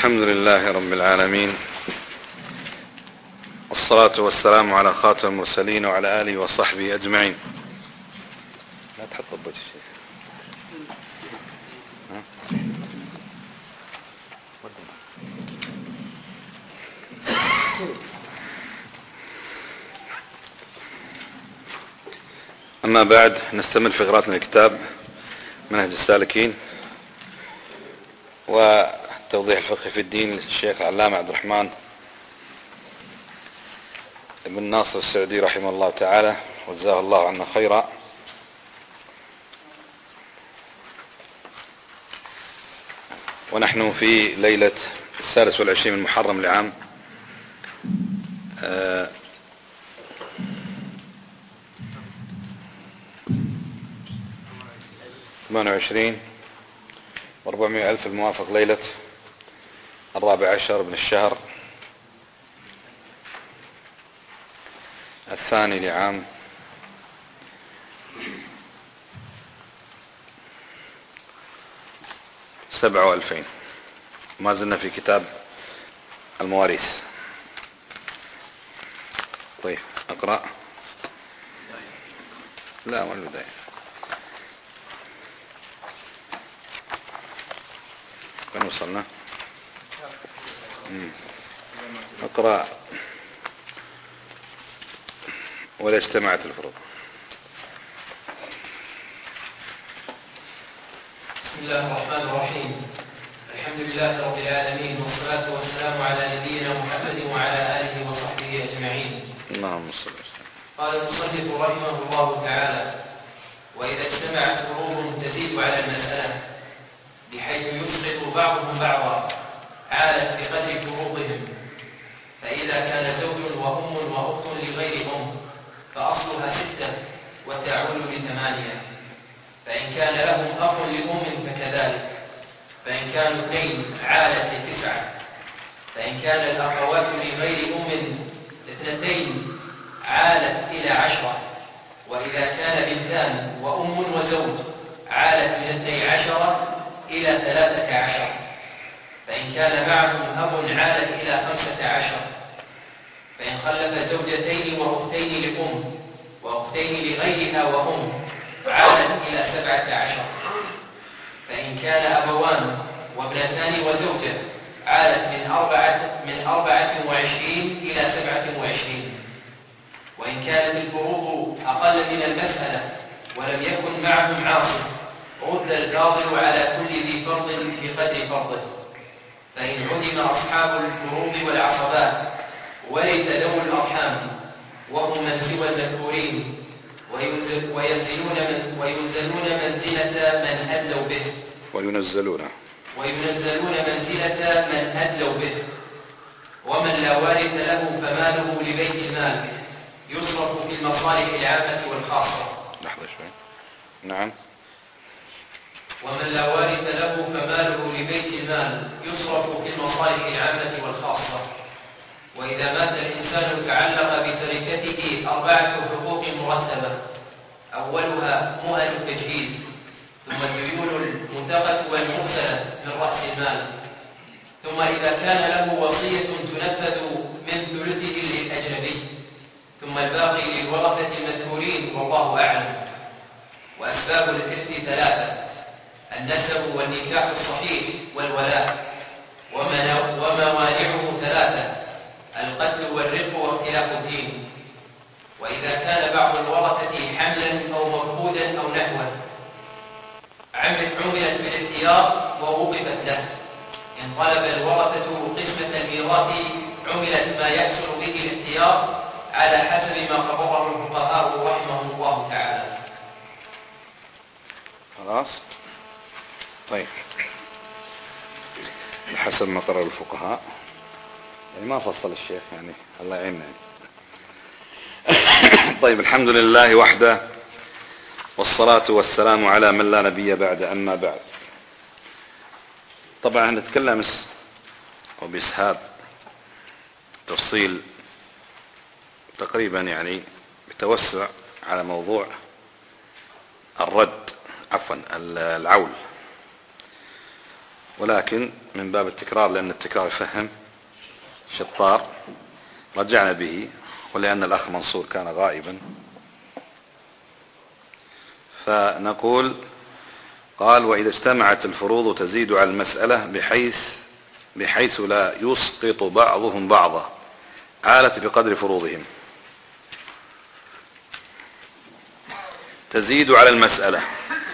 الحمد لله رب العالمين، والصلاة والسلام على خاتم المرسلين وعلى آله وصحبه أجمعين. لا تحط الضوء الشيخ. أما بعد، نستمر في قراءة الكتاب منهج السالكين وتوضيح الفقه في الدين للشيخ العلامة عبد الرحمن بن ناصر السعدي رحمه الله تعالى وجزاه الله عنا خيرا. ونحن في ليلة 23 من محرم لعام 28 و400,000 الموافق ليلة 14 من الشهر الثاني لعام 27. ما زلنا في كتاب المواريث. طيب أقرأ. لا، ما البداية. وين وصلنا؟ اقرأ. ولا اجتمعت الفروض. بسم الله الرحمن الرحيم. الحمد لله رب العالمين، والصلاة والسلام على نبينا محمد وعلى آله وصحبه أجمعين. اللهم صل وسلم. قال المصنف رحمه الله تعالى: وإذا اجتمعت فروض تزيد على المسألة بحيث يسقط بعضهم بعضا عالت بقدر فروضهم، فإذا كان زوج وأم وأخت لغير أم فأصلها 6 وتعول ل8. فإن كان لهم أخ لأم فكذلك، فإن كانوا 2 عالت ل9. فإن كان الأخوات لغير أم 2 عالت إلى 10. وإذا كان 2 وأم وزوج عالت من 12 إلى 13. فإن كان معهم أب عالت إلى 15. فإن خلف 2 وأختين لأم وأختين لغيرها وأم عالت إلى 17. فإن كان أبوان وابنتان وزوجة عالت من 24 إلى 27. وإن كانت الفروض أقل من المسألة ولم يكن معهم عاصب رد الفاضل على كل ذي فرض بقدر فرضه. فإن علم أصحاب الفروض والعصبات ورث ذوو الأرحام وهم من سوى المذكورين وينزلون منزلة من أدلوا به وينزلون منزلة من أدلوا به. ومن لا وارث له فماله لبيت المال يصرف في المصالح العامة والخاصة. لحظة شوي. نعم. ومن لا وارث له فماله لبيت المال يصرف في المصالح العامة والخاصة. وإذا مات الإنسان تعلق بتركته 4 حقوق مرتبة: أولها مؤن التجهيز، ثم الديون المنتقة والمرسلة من رأس المال، ثم إذا كان له وصية تنفذ من ثلثه للأجنبي، ثم الباقي للورثة المذكورين والله أعلم. وأسباب الإرث 3: النسب والنكاح الصحيح والولاء. وموانعه 3: القتل والرق واختلاف الدين. وإذا كان بعض الورثة حملا أو مفقودا أو نحوه عملت بالاختيار ووقفت له. إن طلب الورثة قسمة الميراث عملت ما يحصل به الاختيار على حسب ما قرره الفقهاء رحمهم الله تعالى. خلاص. طيب، حسب ما قرر الفقهاء، يعني ما فصل الشيخ، يعني الله يعيننا. طيب، الحمد لله وحده، والصلاة والسلام على من لا نبي بعد. أما بعد، طبعا نتكلم وبإسهاب تفصيل تقريبا يعني بتوسع على موضوع العول. ولكن من باب التكرار، لأن التكرار يفهم شطار، رجعنا به، ولأن الأخ منصور كان غائبا. فنقول قال: وإذا اجتمعت الفروض تزيد على المسألة بحيث لا يسقط بعضهم بعضا، عالت بقدر فروضهم. تزيد على المسألة،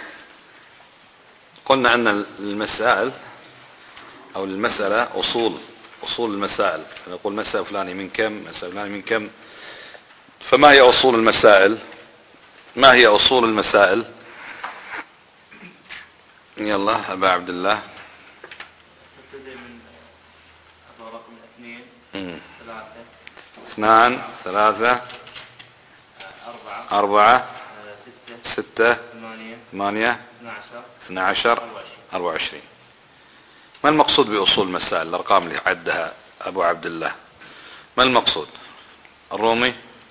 قلنا أن المسائل أو المسألة أصول المسائل. نقول مسألة فلاني من كم، مسألة فلاني من كم. فما هي أصول المسائل؟ ما هي أصول المسائل؟ يلا أبا عبد الله. تبتدئ من رقم 2 2 3 4 6 8 12 24. ما المقصود بأصول المسائل؟ الأرقام اللي عدها أبو عبد الله، ما المقصود؟ الرومي: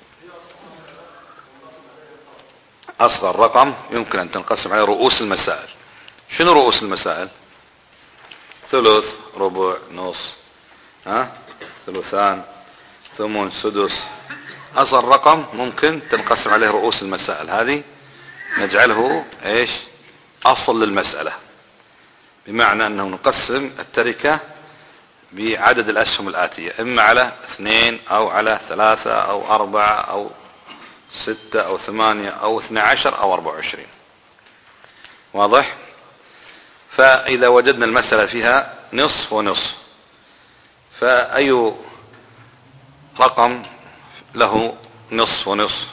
أصغر رقم يمكن أن تنقسم عليه رؤوس المسائل. شنو رؤوس المسائل؟ ثلث، ربع، نص، ثلثان، ثمن، سدس. أصغر رقم ممكن تنقسم عليه رؤوس المسائل، هذه نجعله ايش؟ أصل للمسألة، بمعنى أنه نقسم التركة بعدد الأسهم الآتية، إما على 2 أو على 3 أو 4 أو 6 أو 8 أو 12 أو 24. واضح؟ فإذا وجدنا المسألة فيها نصف ونصف، فأي رقم له نصف ونصف؟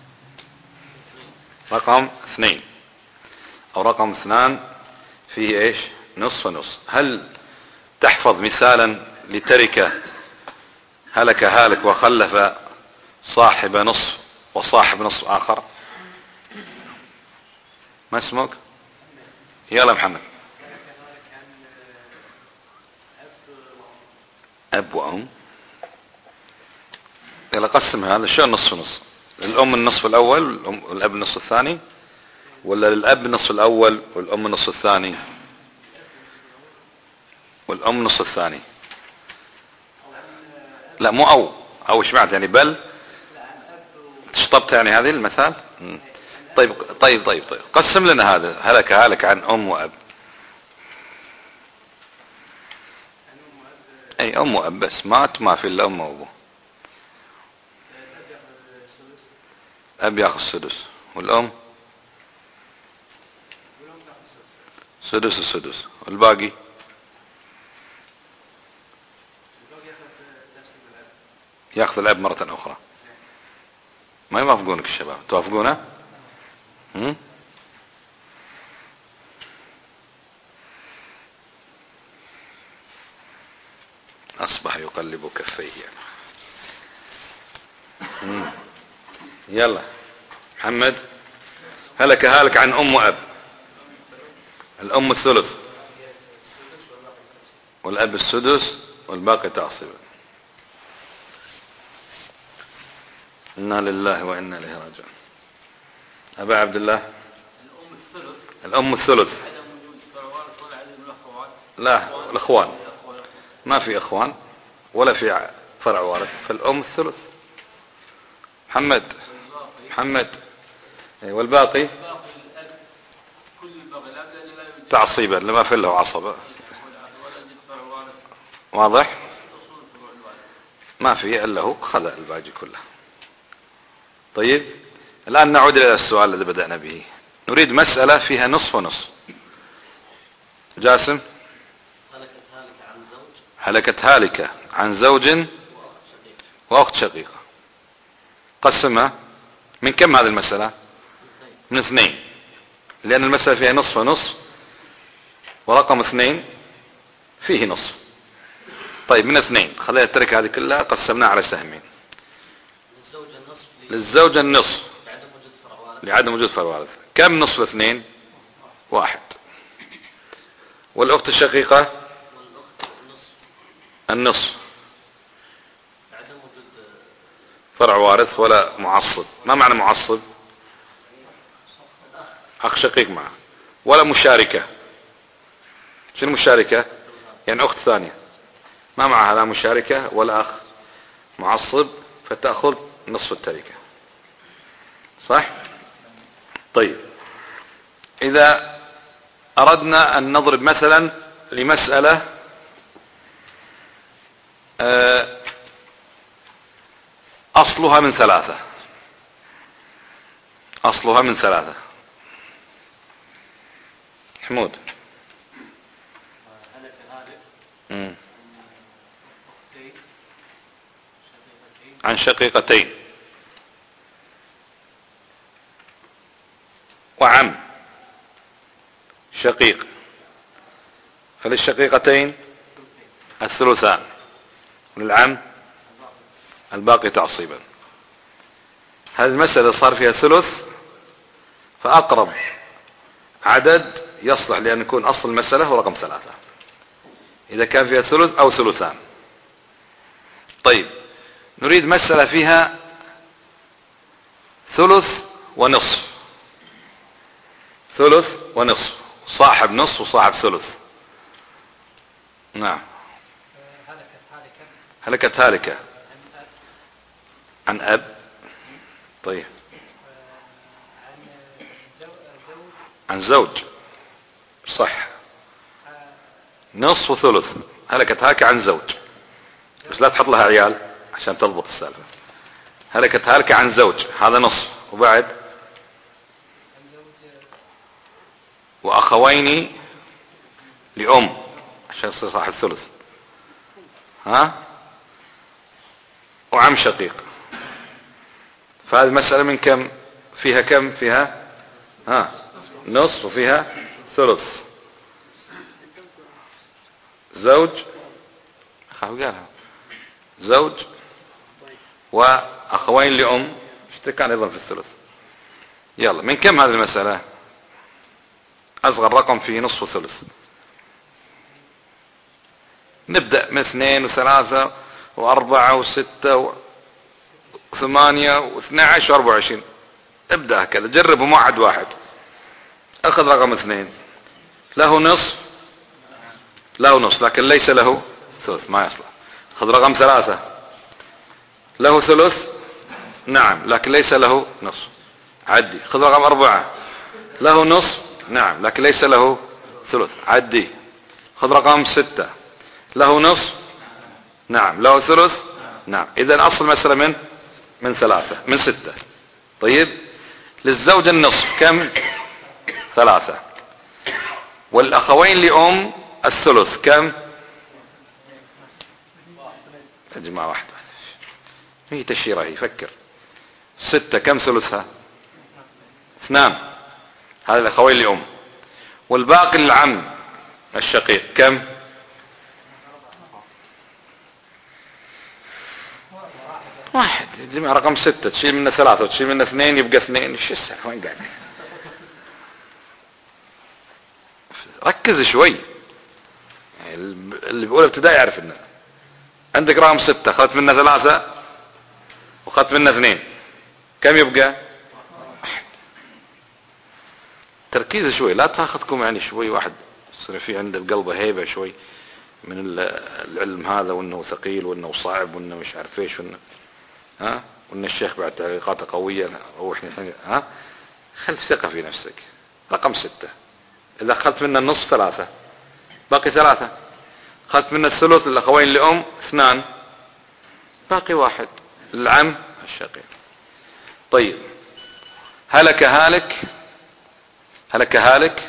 رقم 2 أو رقم 2 فيه ايش؟ نصف ونصف. هل تحفظ مثالا لتركة هلك هالك وخلف صاحب نصف وصاحب نصف آخر؟ ما اسمك؟ يلا محمد. أب وأم. يلا قسم هذا. شو النصف ونصف؟ الأم النصف الأول والأب النصف الثاني، ولا للأب النصف الأول والأم النصف الثاني والأم النصف الثاني؟ لا مو أو ايش معنى يعني؟ بل تشطبت يعني هذه المثال. طيب قسم لنا هذا هلك هالك عن أم وأب. أي أم وأب بس، ما في إلا أم وأبوه. أب يأخذ السدس، والأم سدس السدس، والباقي يأخذ الأب مرة أخرى. ما يوافقونك الشباب؟ توافقونه؟ أصبح يقلب كفيه. يلا محمد. هلك هالك عن أم وأب. الأم الثلث والأب السدس والباقي تعصيبا. إنا لله وإنا إليه راجعون. أبا عبد الله. الأم الثلث. لا، الأخوان ما في أخوان ولا في فرع وارث، فالأم الثلث. محمد. والباقي تعصيبا لما في له عصبة. واضح؟ ما في إلا هو، خذ الباقي كله. طيب الآن نعود إلى السؤال الذي بدأنا به. نريد مسألة فيها نصف ونصف. جاسم. هلكت هالكة عن زوج وأخت شقيقة. قسمها. من كم هذه المسألة؟ من 2، لأن المسألة فيها نصف ونصف، ورقم 2 فيه نصف. طيب من 2 خلينا التركة هذه كلها قسمناها على سهمين. للزوجة النصف لعدم وجود فرع وارث. كم نصف 2؟ 1. والأخت الشقيقة النصف، عدم وجود فرع وارث ولا معصب. ما معنى معصب؟ أخ شقيق معه، ولا مشاركة. شنو المشاركة؟ يعني أخت ثانية ما معها لا مشاركة ولا أخ معصب، فتأخذ نصف التركة. صح؟ طيب، إذا أردنا أن نضرب مثلا لمسألة أصلها من ثلاثة، أصلها من ثلاثة. حمود. عن شقيقتين وعم شقيق، فللشقيقتين الثلثان وللعم الباقي تعصيبا. هذه المسألة صار فيها ثلث، فأقرب عدد يصلح لأن يكون أصل المسألة هو رقم 3 إذا كان فيها ثلث أو ثلثان. طيب، نريد مسألة فيها ثلث ونصف، ثلث ونصف، صاحب نصف وصاحب ثلث. نعم. هلكت هالكة عن أب. طيب، عن زوج. صح، نصف وثلث. هلكت هالكة عن زوج، بس لا تحط لها عيال عشان تضبط السالفة. هلكت هالكة عن زوج، هذا نصف، وبعد وأخوين لأم عشان يصير صاحب ثلث. ها، وعم شقيق. فهذه المسألة من كم فيها؟ كم فيها؟ نصف وفيها ثلث. زوج، قالها زوج وأخوين لأم اشتكان أيضا في الثلث. يلا، من كم هذه المسألة؟ أصغر رقم فيه نصف وثلث. نبدأ من 2 و3 و4 و6 و8 و12 و24. ابدأ هكذا، جربوا موعد واحد. أخذ رقم 2 له نصف، له نصف لكن ليس له ثلث، ما يصلح. خذ رقم 3 له ثلث، نعم لكن ليس له نصف، عدي. خذ رقم 4 له نصف، نعم لكن ليس له ثلث، عدي. خذ رقم 6 له نصف، نعم له ثلث، نعم. إذا أصل مسألة من 3 من 6. طيب، للزوج النصف كم؟ 3. والأخوين لأم الثلث كم؟ يا جماعة واحدة، هي تشيرة، هي فكر. 6 كم ثلثها؟ 2. هذا الأخوين لأم. والباقي للعم الشقيق كم؟ 1. يا جماعة رقم 6 تشيل منه 3 وتشيل منه 2 يبقى 2. شو السالفة؟ وين قاعد؟ ركز شوي. اللي بيقول ابتدائي يعرف انه عندك رقم 6 اخذت منه 3 واخذت منه 2 كم يبقى؟ 1. تركيز شوي، لا تاخذكم يعني شوي واحد يصير في عنده بقلبه هيبة شوي من العلم هذا، وانه ثقيل وانه صعب وانه مش عارف ايش وان الشيخ بعد تعليقاته قوية. روح الحين خل ثقة في نفسك. رقم 6 اذا اخذت منه النصف 3 باقي 3. اخذت منه الثلث للاخوين لأم 2 باقي 1 للعم الشقيق. طيب، هلك هالك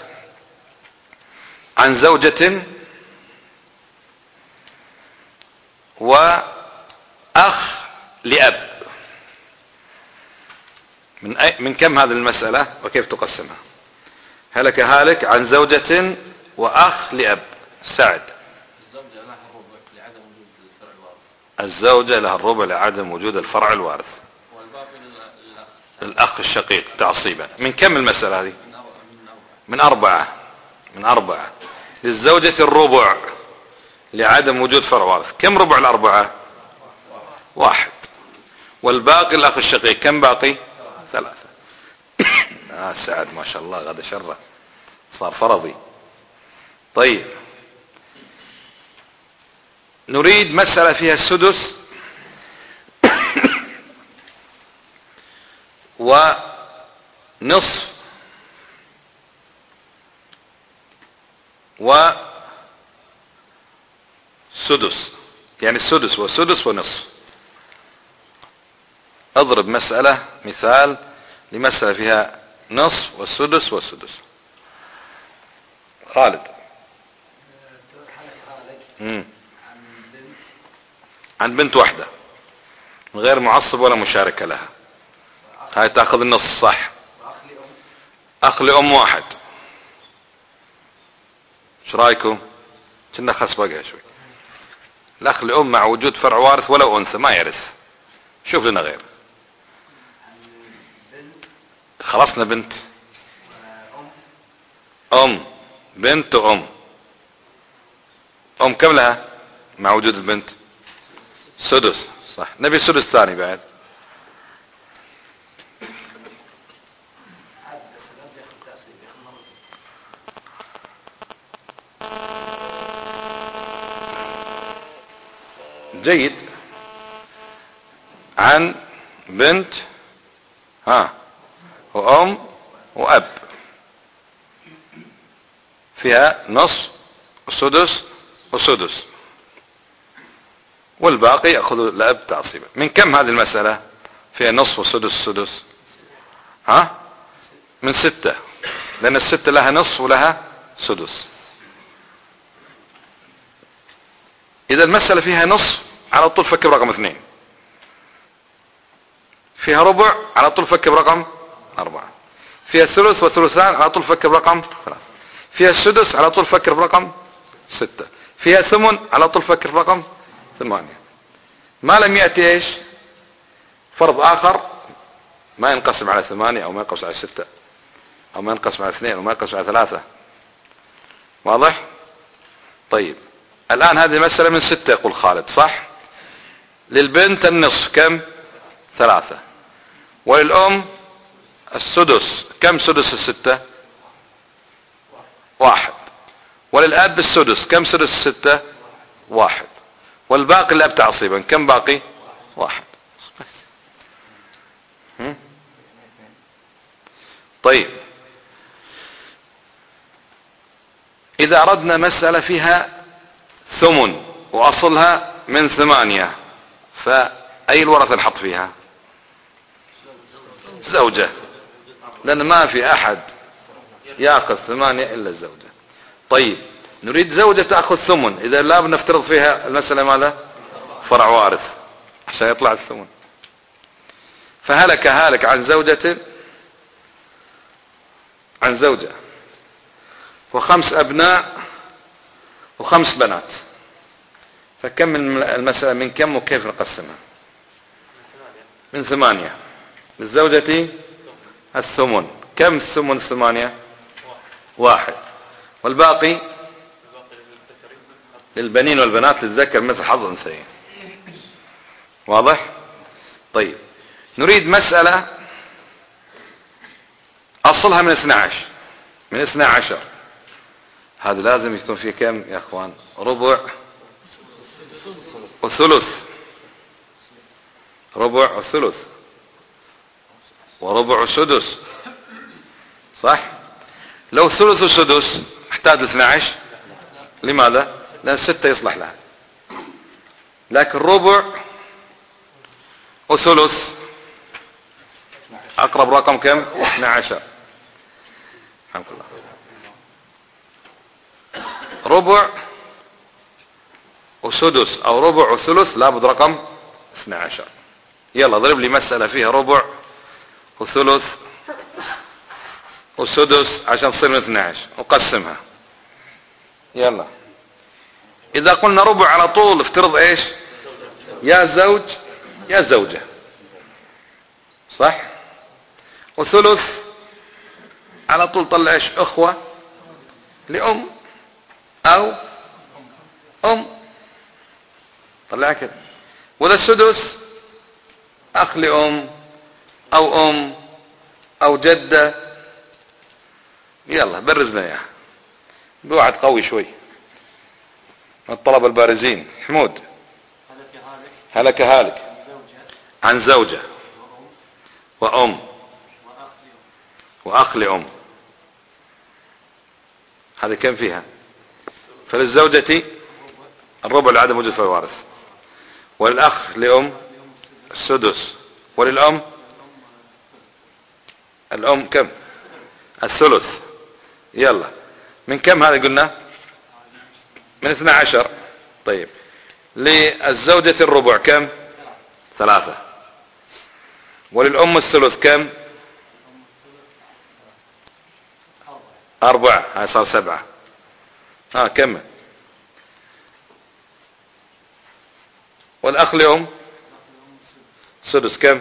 عن زوجة وأخ لأب. من كم هذه المسألة وكيف تقسمها؟ هلك عن زوجة وأخ لأب. سعد. الزوجة لها الربع لعدم وجود الفرع الوارث، الأخ الشقيق تعصيبا. من كم المسألة هذه؟ من 4. من 4. للزوجة الربع لعدم وجود فرع وارث. كم ربع 4؟ 1. والباقي الأخ الشقيق كم باقي؟ 3. سعد ما شاء الله غدا شره صار فرضي. طيب، نريد مسألة فيها السدس ونصف وسدس، يعني السدس والسدس ونصف. اضرب مسألة مثال لمسألة فيها نصف والسدس والسدس. خالد. عن بنت واحدة غير معصب ولا مشاركة لها، هاي تاخذ النص صح. اخ لأم واحد، ايش رايكم؟ كنا خس بقى شوي. الاخ لأم مع وجود فرع وارث ولو انثى ما يرث. شوف لنا غير. خلصنا بنت. بنت وام. كم لها مع وجود البنت؟ سدس صح. نبي سدس ثاني بعد. جيد. عن بنت وام واب فيها نص وسدس وسدس، والباقي يأخذ الاب تعصيبا. من كم هذه المسألة فيها نصف وسدس وسدس؟ من 6، لان 6 لها نصف ولها سدس. اذا المسألة فيها نصف على طول فك برقم 2، فيها ربع على طول فك برقم 4، فيها ثلث وثلثان على طول فك برقم 3، فيها السدس على طول فكر برقم 6، فيها ثمن على طول فكر برقم 8. ما لم يأتي ايش فرض اخر ما ينقسم على 8 او ما ينقسم على 6 او ما ينقسم على 2 او ما ينقسم على 3. واضح؟ طيب الان هذه المسألة من 6 يقول خالد صح. للبنت النصف كم؟ 3، وللأم السدس كم؟ سدس 6 1، وللأب السدس كم؟ سدس 6 1، والباقي الأب تعصيبا كم باقي؟ 1 بس. طيب إذا أردنا مسألة فيها ثمن وأصلها من 8، فأي الورثة نحط فيها؟ زوجة، لأن ما في أحد يأخذ 8 إلا الزوجة. طيب نريد زوجة تأخذ ثمن، إذا لا بنفترض فيها المسألة ماذا؟ فرع وارث عشان يطلع الثمن. فهلك هالك عن زوجة عن زوجة و5 أبناء و5 بنات، فكم من المسألة؟ من كم وكيف نقسمها؟ من 8. للزوجة الثمن كم؟ الثمن 8 1، والباقي للبنين والبنات للذكر مثل حظ الأنثيين. واضح؟ طيب نريد مسألة أصلها من 12، من 12. هذا لازم يكون فيه كم يا اخوان؟ ربع وثلث، ربع وثلث وربع وسدس صح. لو ثلث وسدس احتاج 12، لماذا؟ لأن 6 يصلح لها، لكن ربع وثلث أقرب رقم كم؟ 12. الحمد لله. ربع وسدس أو ربع وثلث لابد رقم 12. يلا ضرب لي مسألة فيها ربع وثلث وسدس عشان تصير من 12 وقسمها. يلا إذا قلنا ربع على طول افترض ايش؟ يا زوج يا زوجة صح. وثلث على طول طلع ايش؟ اخوة لأم او طلع كده. وذا السدس اخ لأم او او جدة. يلا برزنا اياها بوعد قوي شوي. الطلبة البارزين. حمود. هلك هالك هلك هالك عن زوجة عن زوجة وأم وأخ لأم. هذه كم فيها؟ فللزوجة الربع لعدم وجود في الوارث، وللأخ لأم السدس، وللأم الأم كم؟ الثلث. يلا من كم هذا قلنا؟ من 12. طيب للزوجة الربع كم؟ 3. وللأم الثلث كم؟ 4. هاي صار 7. كم؟ والأخ لأم سدس كم؟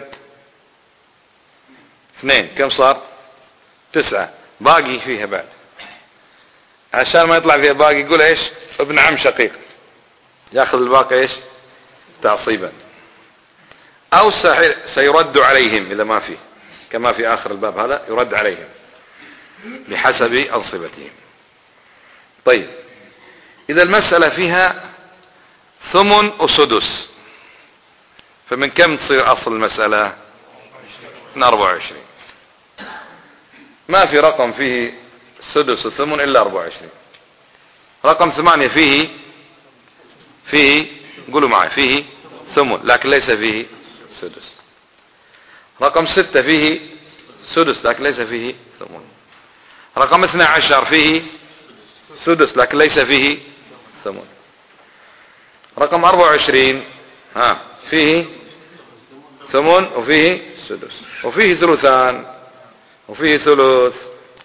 2. كم صار؟ 9. باقي فيها بعد، عشان ما يطلع فيها باقي يقول ايش؟ ابن عم شقيق، ياخذ الباقي ايش؟ تعصيبا. او سيرد عليهم اذا ما فيه، كما في اخر الباب هذا يرد عليهم بحسب انصبتهم. طيب اذا المسألة فيها ثمن وسدس، فمن كم تصير اصل المسألة؟ من 24. ما في رقم فيه سدس وثمن الا 24. رقم 8 فيه قولوا معي فيه ثمن لكن ليس فيه سدس. رقم 6 فيه سدس لكن ليس فيه ثمن. رقم 12 فيه سدس لكن ليس فيه ثمن. رقم 24 فيه ثمن وفيه سدس وفيه ثلثان وفيه ثلث.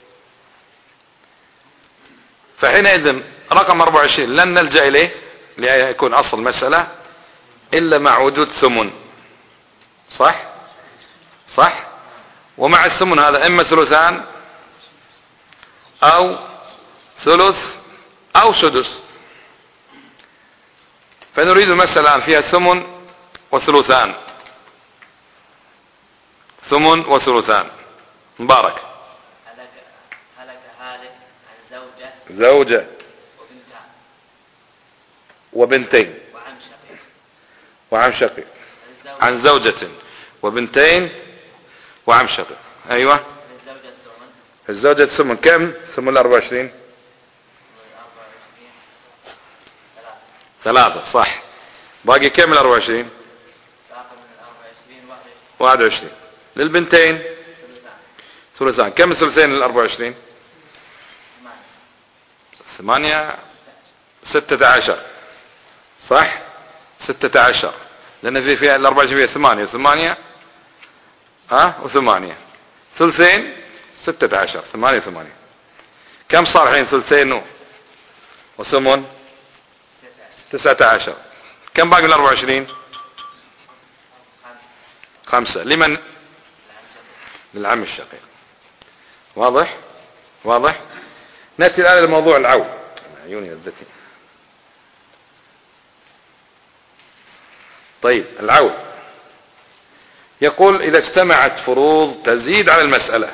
فحينئذ رقم 24 لن نلجأ إليه ليكون أصل مسألة إلا مع وجود ثمن. صح. ومع الثمن هذا إما ثلثان أو ثلث أو سدس. فنريد المسألة الآن فيها ثمن وثلثان. ثمن وثلثان. مبارك. هلك هالك عن زوجة وبنتين وعم شقيق. عن زوجة وبنتين وعم شقيق. ايوه. الزوجة ثمن كم؟ ثمن 24 3. صح. باقي كم من 24؟ 21. للبنتين ثلثان. كم الثلثين لل 24؟ 8. 16. صح. 16 لان فيها ال 24 فيها 8 و8 ثلثين 16 8. كم صار الحين ثلثين وثمن؟ 19. كم باقي من 24؟ 5. لمن؟ للعم الشقيق. واضح. نأتي الآن لموضوع العول. عيوني ذتي. طيب العول يقول إذا اجتمعت فروض تزيد على المسألة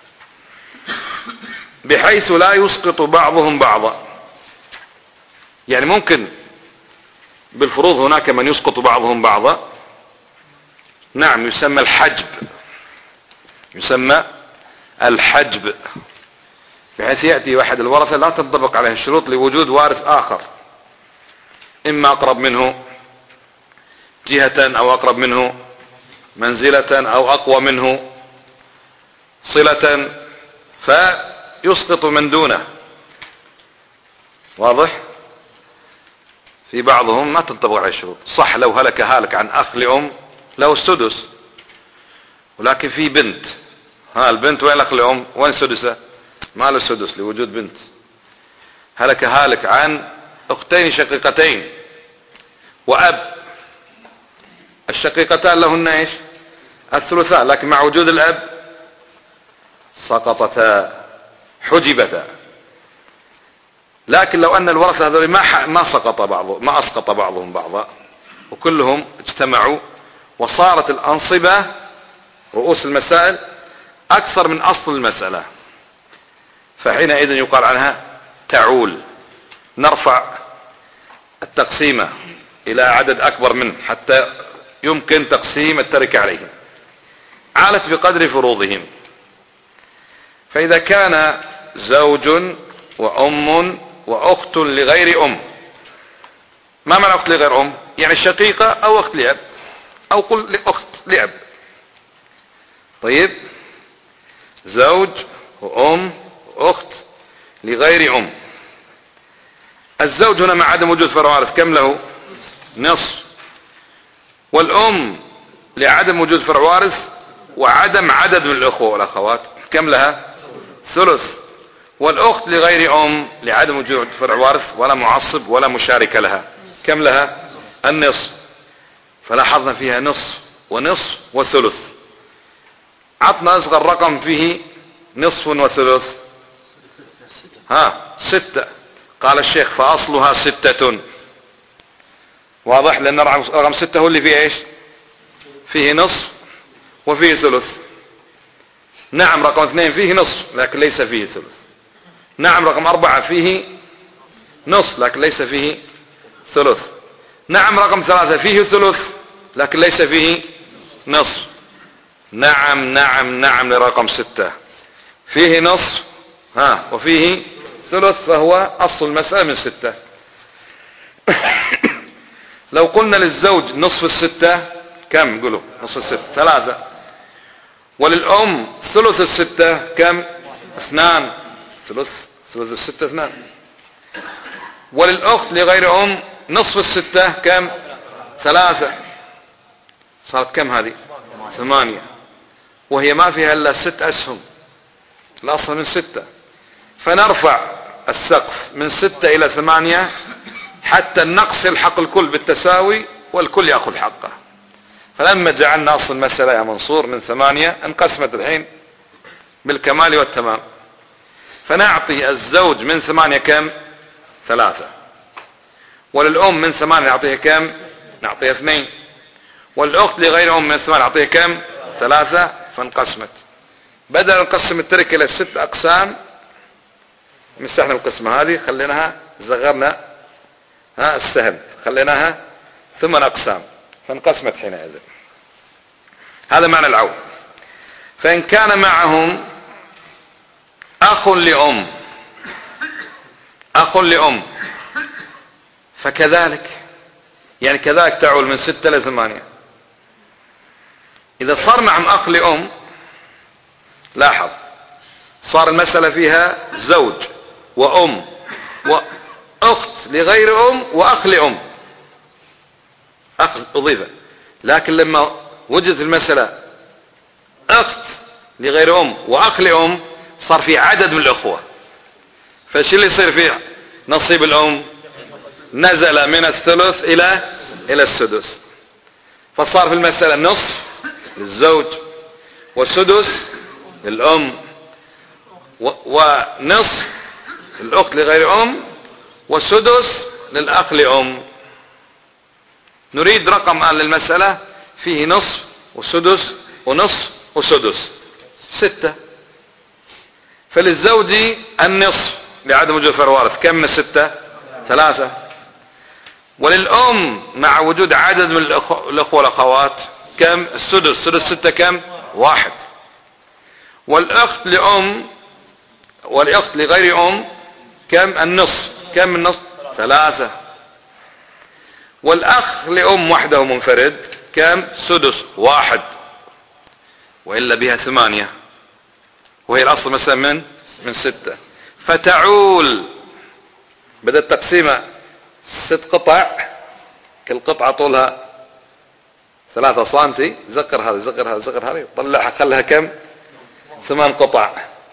بحيث لا يسقط بعضهم بعضا. يعني ممكن بالفروض هناك من يسقط بعضهم بعضا. نعم يسمى الحجب. بحيث يأتي واحد الورثة لا تنطبق عليه الشروط لوجود وارث آخر، إما أقرب منه جهة أو أقرب منه منزلة أو أقوى منه صلة، فيسقط من دونه. واضح. في بعضهم ما تنطبق عليه الشروط. صح لو هلك هالك عن أخ لأم له السدس، ولكن في بنت. البنت وين الأخ لأم؟ وين سدسه؟ ما له السدس لوجود بنت. هلك هالك عن أختين شقيقتين وأب، الشقيقتان لهن ايش؟ الثلثان، لكن مع وجود الأب سقطتا حجبتا. لكن لو أن الورثة هذول ما أسقط بعضهم بعضا وكلهم اجتمعوا وصارت الأنصبة رؤوس المسائل أكثر من أصل المسألة، فحينئذ يقال عنها تعول. نرفع التقسيمة الى عدد اكبر منه حتى يمكن تقسيم التركة عليهم، عالت بقدر فروضهم. فاذا كان زوج وام واخت لغير ام، ما معنى اخت لغير ام؟ يعني شقيقة او اخت لأب، او قل اخت لأب. طيب، زوج وام واخت لغير ام. الزوج هنا مع عدم وجود فرع وارث كم له؟ نصف. والام لعدم وجود فرع وارث وعدم عدد من الاخوة والاخوات كم لها؟ ثلث. والاخت لغير ام لعدم وجود فرع وارث ولا معصب ولا مشارك لها كم لها؟ النصف. فلاحظنا فيها نصف ونصف وثلث. عطنا اصغر رقم فيه نصف وثلث. ها، 6. قال الشيخ فاصلها 6. واضح؟ لان رقم 6 هو اللي فيه ايش؟ فيه نصف وفيه ثلث. نعم، رقم 2 فيه نصف لكن ليس فيه ثلث. نعم، رقم 4 فيه نصف لكن ليس فيه ثلث. نعم، رقم 3 فيه ثلث لكن ليس فيه نصف. نعم نعم نعم لرقم 6 فيه نصف وفيه ثلث، فهو اصل المسألة من 6. لو قلنا للزوج نصف 6 كم؟ قولوا نصف 6 3. وللأم ثلث 6 كم؟ 2. ثلث 6 2. وللأخت لغير أم نصف 6 كم؟ 3. صارت كم هذه؟ 8. وهي ما فيها الا 6 اسهم، الاصل من 6. فنرفع السقف من 6 الى 8 حتى النقص يلحق الكل بالتساوي والكل يأخذ حقه. فلما جعلنا اصل المسألة يا منصور من 8 انقسمت الحين بالكمال والتمام. فنعطي الزوج من 8 كم؟ 3. وللأم من 8 نعطيها كم؟ نعطيها 2. والأخت لغير أم من 8 نعطيها كم؟ 3. فانقسمت. بدل نقسم التركة الى 6 اقسام مسحنا القسمة هذه، خليناها صغرنا السهم، خليناها 8 اقسام فانقسمت حينئذ. هذا معنى العول. فإن كان معهم أخ لأم فكذلك، يعني كذلك تعول من 6 إلى 8. إذا صار معهم أخ لأم، لاحظ صار المسألة فيها زوج وأم وأخت لغير أم وأخ لأم، أخ أضيفه. لكن لما وجدت المسألة أخت لغير أم وأخ لأم صار في عدد من الأخوة. فايش اللي يصير فيه؟ نصيب الأم نزل من الثلث إلى السدس. فصار في المسألة نصف للزوج وسدس للأم ونصف للأخت لغير أم وسدس للأخ لأم. نريد رقم الآن للمسألة فيه نصف وسدس ونصف وسدس 6. فللزوج النصف لعدم وجود فرع وارث كم من 6؟ 3. وللأم مع وجود عدد من الأخوة والأخوات كم؟ السدس. سدس 6 كم؟ 1. والأخت لأم والأخت لغير أم كم؟ النصف. كم النصف؟ 3. والأخ لأم وحده منفرد كم؟ سدس 1. وإلا بها 8 وهي الأصل مثلا من 6. فتعول بدأ التقسيمة 6 قطع، كل قطعة طولها 3 سنتي. زقر هذه زقر هذه زقر هذه، طلعها خلها كم؟ 8 قطع.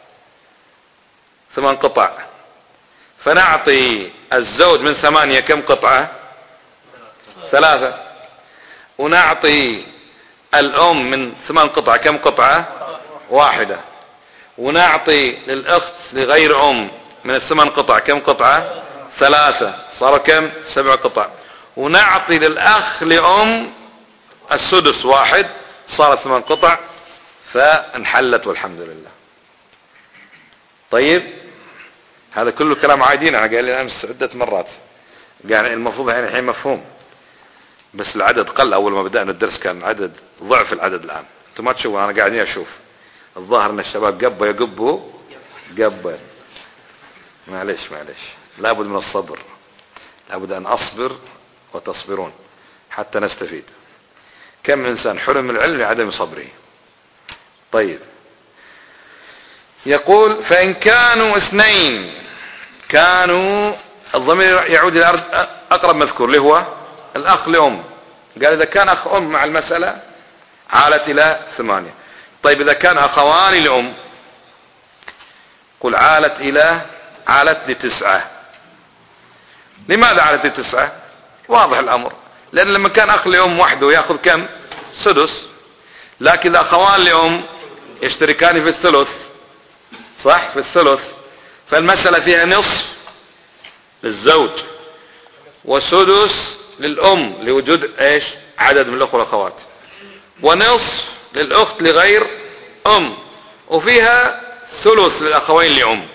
8 قطع. فنعطي الزوج من 8 كم قطعة؟ 3. ونعطي الأم من 8 قطع كم قطعة؟ 1. ونعطي للأخت لغير أم من 8 قطع كم قطعة؟ 3. صار كم؟ 7 قطع. ونعطي للأخ لأم السدس 1، صارت 8 قطع. فانحلت والحمد لله. طيب، هذا كله كلام عادين، انا قال لي امس عدة مرات. يعني المفروض يعني الحين مفهوم، بس العدد قل. اول ما بدأنا الدرس كان عدد ضعف العدد. الان انتم ما تشوفوا، انا قاعدين اشوف. الظاهر ان الشباب قبوا يقبوا قبوا. معليش لابد من الصبر، لابد ان اصبر وتصبرون حتى نستفيد. كم انسان حرم من العلم لعدم صبره. طيب، يقول فان كانوا اثنين، كانوا الضمير يعود الى اقرب مذكور اللي هو الاخ لام. قال اذا كان اخ ام مع المسألة عالت الى 8. طيب اذا كان اخوان لام، قل عالت ل9. لماذا عالت ل9؟ واضح الامر، لان لما كان اخ لام وحده ياخذ كم؟ سدس. لكن اذا اخوان لام يشتركان في الثلث، صح؟ في الثلث. فالمسألة فيها نصف للزوج وسدس للام لوجود ايش؟ عدد من الاخوة والاخوات، ونصف للاخت لغير ام، وفيها ثلث للاخوين لام.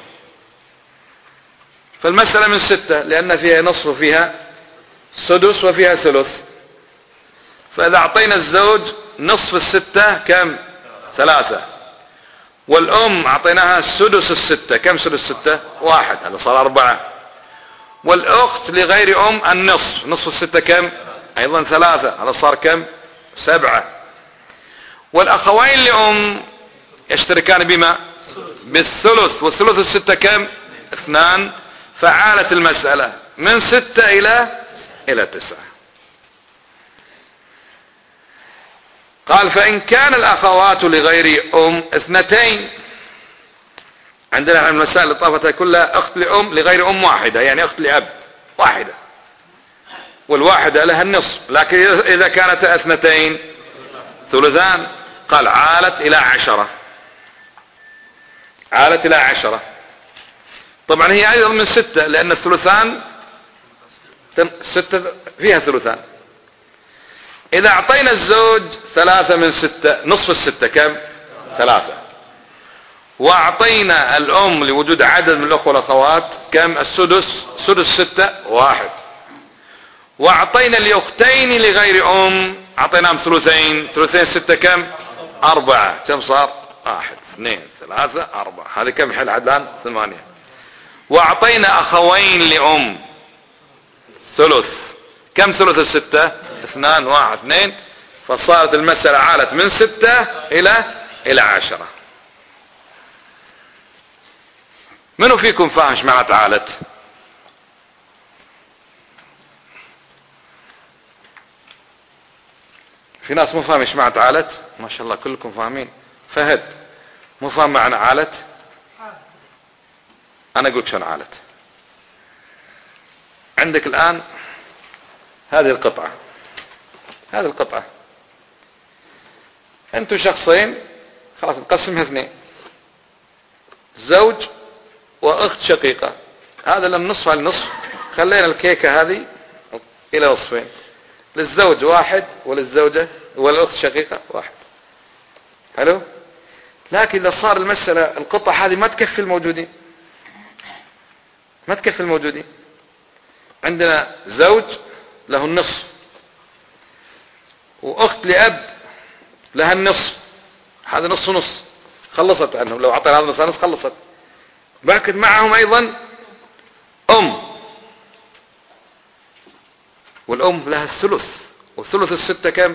فالمسألة من 6 لان فيها نصف وفيها سدس وفيها ثلث. فاذا اعطينا الزوج نصف 6 كم؟ 3، والام اعطيناها سدس 6. كم سدس 6؟ 1. هذا صار 4. والاخت لغير ام النصف، نصف 6 كم؟ ايضا 3. هذا صار كم؟ 7. والاخوين لام يشتركان بما؟ بالثلث، والثلث 6 كم؟ 2. فعالت المسألة من 6 الى 9. قال فان كان الاخوات لغير ام 2. عندنا المسائل اللي طافتها كلها اخت لام لغير ام 1، يعني اخت لاب 1، والواحدة لها النصف. لكن اذا كانت 2 ثلثان. قال عالت الى 10. عالت الى 10. طبعا هي ايضا من 6، لان الثلثان 6 فيها ثلثان. اذا اعطينا الزوج 3 من 6، نصف 6 كم؟ 3. واعطينا الام لوجود عدد من الاخوة والاخوات كم؟ السدس، سدس 6 1. واعطينا الاختين لغير ام اعطيناهم ثلثين، ثلثين 6 كم؟ 4. كم صار؟ 1 2 3 4. هذه كم حل عدلان؟ 8. واعطينا اخوين لام ثلث. كم ثلث 6؟ 2 1 2. فصارت المسألة عالت من 6 الى 10. منو فيكم فاهم ايش معنات عالت؟ في ناس مو فاهم ايش معنات عالت؟ ما شاء الله كلكم فاهمين. فهد مو فاهم معنى عالت؟ انا اقول شلون عالت. عندك الان هذه القطعة، هذه القطعة انتم شخصين، خلاص نقسمها 2، زوج واخت شقيقة. هذا لم نصف على النصف، خلينا الكيكة هذه الى نصفين، للزوج 1 وللزوجة والاخت شقيقة 1. حلو. لكن اذا صار المسألة القطعة هذه ما تكفي الموجودين، ما تكفي الموجودين. عندنا زوج له النصف، واخت لاب لها النصف، هذا نص ونص، خلصت عنهم. لو اعطينا هذا نص نص خلصت. باكد معهم ايضا ام، والام لها الثلث، والثلث 6 كم؟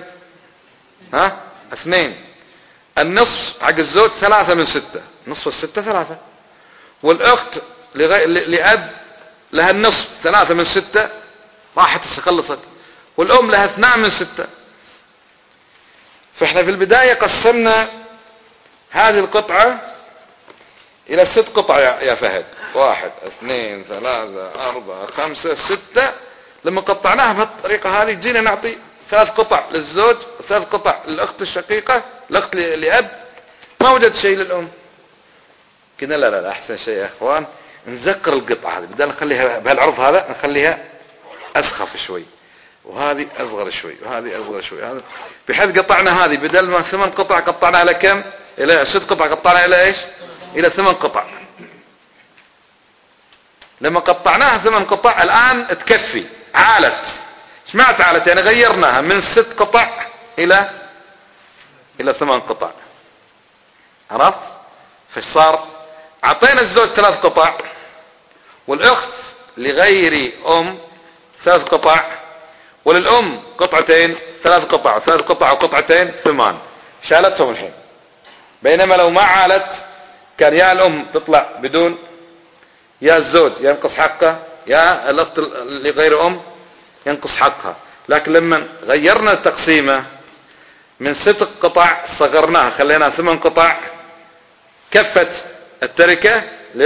2. النصف حق الزوج 3 من 6، نصف 6 3. والاخت لاب لها النصف 3 من 6، راحت خلصت. والام لها 2 من 6. فاحنا في البداية قسمنا هذه القطعة الى 6 قطع يا فهد. 1 2 3 4 5 6. لما قطعناها بهالطريقة هذه جينا نعطي 3 قطع للزوج و3 قطع للاخت الشقيقة، الاخت لاب. ما وجد شيء للام. قلنا لا احسن شيء يا اخوان نذكر القطعة هذه، بدل نخليها بهالعرض هذا نخليها اسخف شوي، وهذه اصغر شوي، وهذه اصغر شوي، هذا بحيث قطعنا هذه بدل ما 8 قطع قطعناها الى كم؟ الى 6 قطع قطعناها الى ايش؟ الى 8 قطع. لما قطعناها 8 قطع الان تكفي، عالت. ايش معنى عالت؟ يعني غيرناها من 6 قطع الى 8 قطع. عرفت؟ فايش صار؟ اعطينا الزوج 3 قطع والاخت لغير ام 3 قطع وللام قطعتين، 3 قطع و3 قطع وقطعتين 8. شالتهم الحين. بينما لو ما عالت كان يا الام تطلع بدون، يا الزوج ينقص حقه، يا الاخت لغير ام ينقص حقها. لكن لما غيرنا التقسيمة من 6 قطع صغرناها خلينا 8 قطع، كفت التركة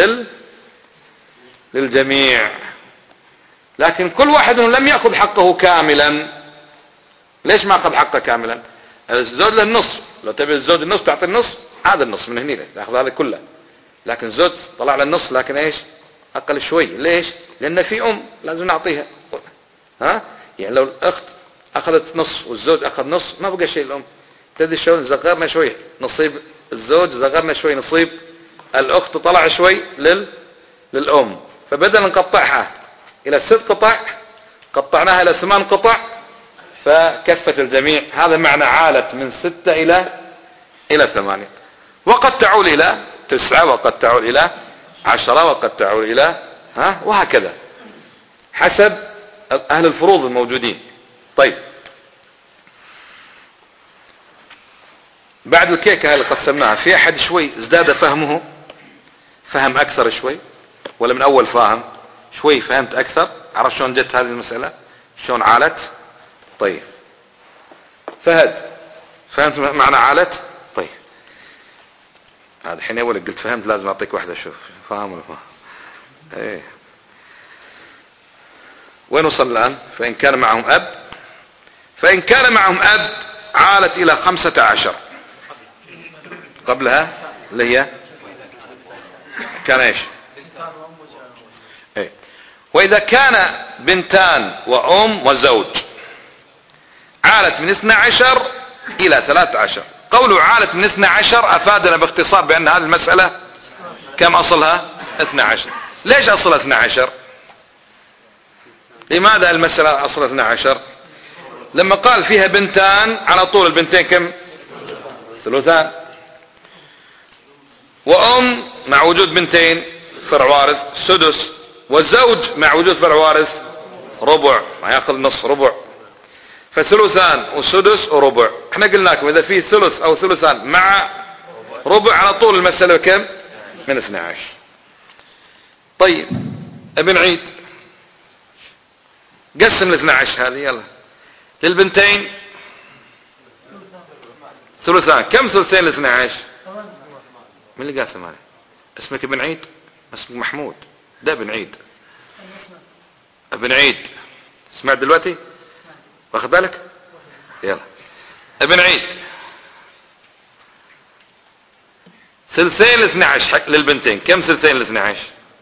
للجميع. لكن كل واحد منهم لم يأخذ حقه كاملا. ليش ما أخذ حقه كاملا؟ الزوج للنصف، لو تبي الزوج النصف تعطي النصف، هذا النصف من هنا تأخذ هذا كله. لكن الزوج طلع للنصف لكن ايش؟ اقل شوي. ليش؟ لان في ام لازم نعطيها. يعني لو الاخت اخذت نص والزوج اخذ نص ما بقى شيء الام. تدري شلون؟ زغرنا شوي نصيب الزوج، زغرنا شوي نصيب الاخت، طلع شوي للام. فبدل نقطعها الى 6 قطع قطعناها الى 8 قطع فكفت الجميع. هذا معنى عالت من 6 الى 8. وقد تعول الى 9 وقد تعول الى 10 وقد تعول الى وهكذا حسب اهل الفروض الموجودين. طيب بعد الكيكة اللي قسمناها في احد شوي ازداد فهمه، فهم اكثر شوي، ولا من اول فاهم شوي فهمت اكثر؟ عرفت شلون جت هذه المسألة؟ شلون عالت؟ طيب فهد فهمت معنى عالت؟ طيب هذا الحين اول قلت فهمت لازم اعطيك واحدة اشوف فاهم ولا فاهم. ايه وين وصل الان؟ فان كان معهم اب، فان كان معهم اب عالت الى 15. قبلها اللي هي كان ايش؟ ايه. واذا كان بنتان وام وزوج عالت من 12 الى 13. قوله عالت من 12 افادنا باختصار بان هذه المسألة كم اصلها؟ 12. ليش اصلها 12؟ لماذا المسألة اصلها 12؟ لما قال فيها بنتان على طول البنتين كم؟ ثلثان. وام مع وجود بنتين فرع وارث سدس، والزوج مع وجود فرع وارث ربع، ما ياخذ نص ربع. فثلثان وسدس وربع. احنا قلنا لكم اذا في ثلث او ثلثان مع ربع على طول المسألة كم؟ من 12. طيب ابن عيد قسم ال 12 هذه يلا للبنتين ثلثان. كم ثلثين ل 12؟ من اللي قال 8؟ اسمك ابن عيد؟ اسمك محمود؟ ده ابن عيد. ابن عيد سمعت دلوقتي؟ واخد بالك؟ يلا ابن عيد ثلثين ل 12 للبنتين. كم ثلثين ل 12؟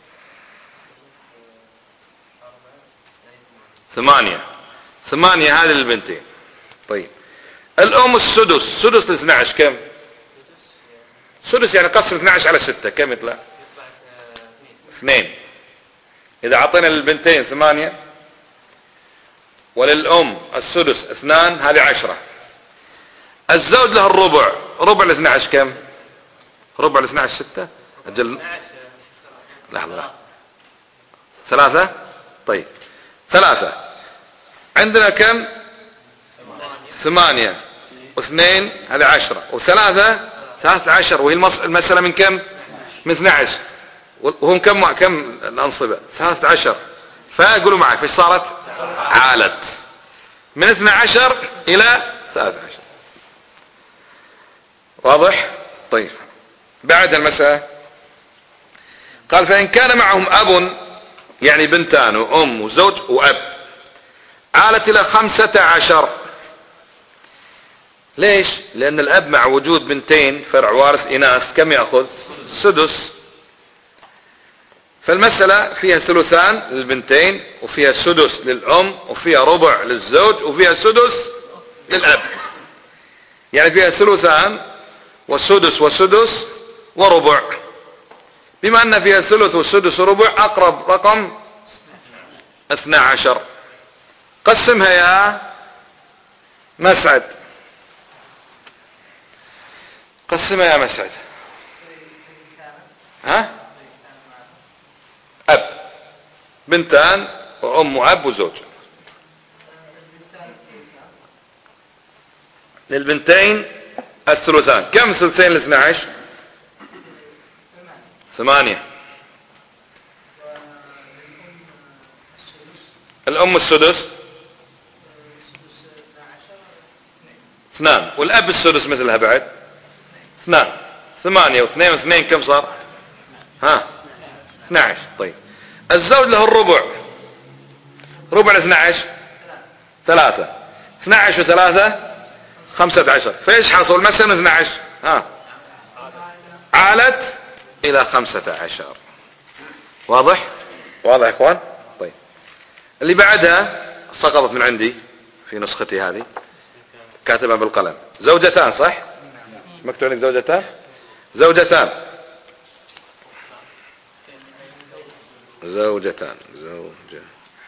8. 8 هذه للبنتين. طيب الام السدس، سدس ل 12 كم؟ سدس يعني قسم 12 على 6 كم يطلع؟ 2. اذا اعطينا للبنتين 8 وللام السدس 2 هذه 10. الزوج له الربع، ربع ل 12 كم؟ ربع ل 12 6 اجل لحظة 3. طيب 3 عندنا كم؟ 8 و2 هذه 10 و3 13. وهي المسألة من كم؟ من 12. وهم كم الأنصبة؟ 13. فقولوا معي فايش صارت؟ عالت من 12 إلى 13. واضح؟ طيب بعد المسألة قال فإن كان معهم أب يعني بنتان وأم وزوج وأب عالت إلى 15. ليش؟ لأن الأب مع وجود بنتين فرع وارث إناث كم يأخذ؟ سدس. فالمسألة فيها ثلثان للبنتين وفيها سدس للأم وفيها ربع للزوج وفيها سدس للأب. يعني فيها ثلثان وسدس وسدس وربع. بما أن فيها ثلث وسدس وربع أقرب رقم 12. قسمها يا مسعد، قسمها يا مسعد. ها؟ أب، بنتان وأم وأب وزوج. للبنتين الثلثان. كم ثلثين لاثنى عشر؟ 8. الأم السدس 2. والأب السدس مثلها بعد 2. 8 و2 و2 كم صار؟ ها 12. طيب الزوج له الربع. ربع 12 3. 12 و3 15. فايش حصل مثلا 12؟ ها عالت الى 15. واضح؟ واضح يا اخوان؟ طيب اللي بعدها سقطت من عندي في نسختي هذه، كاتبها بالقلم. زوجتان صح؟ مكتوب لك زوجتان. زوجتان زوجتان زوجة.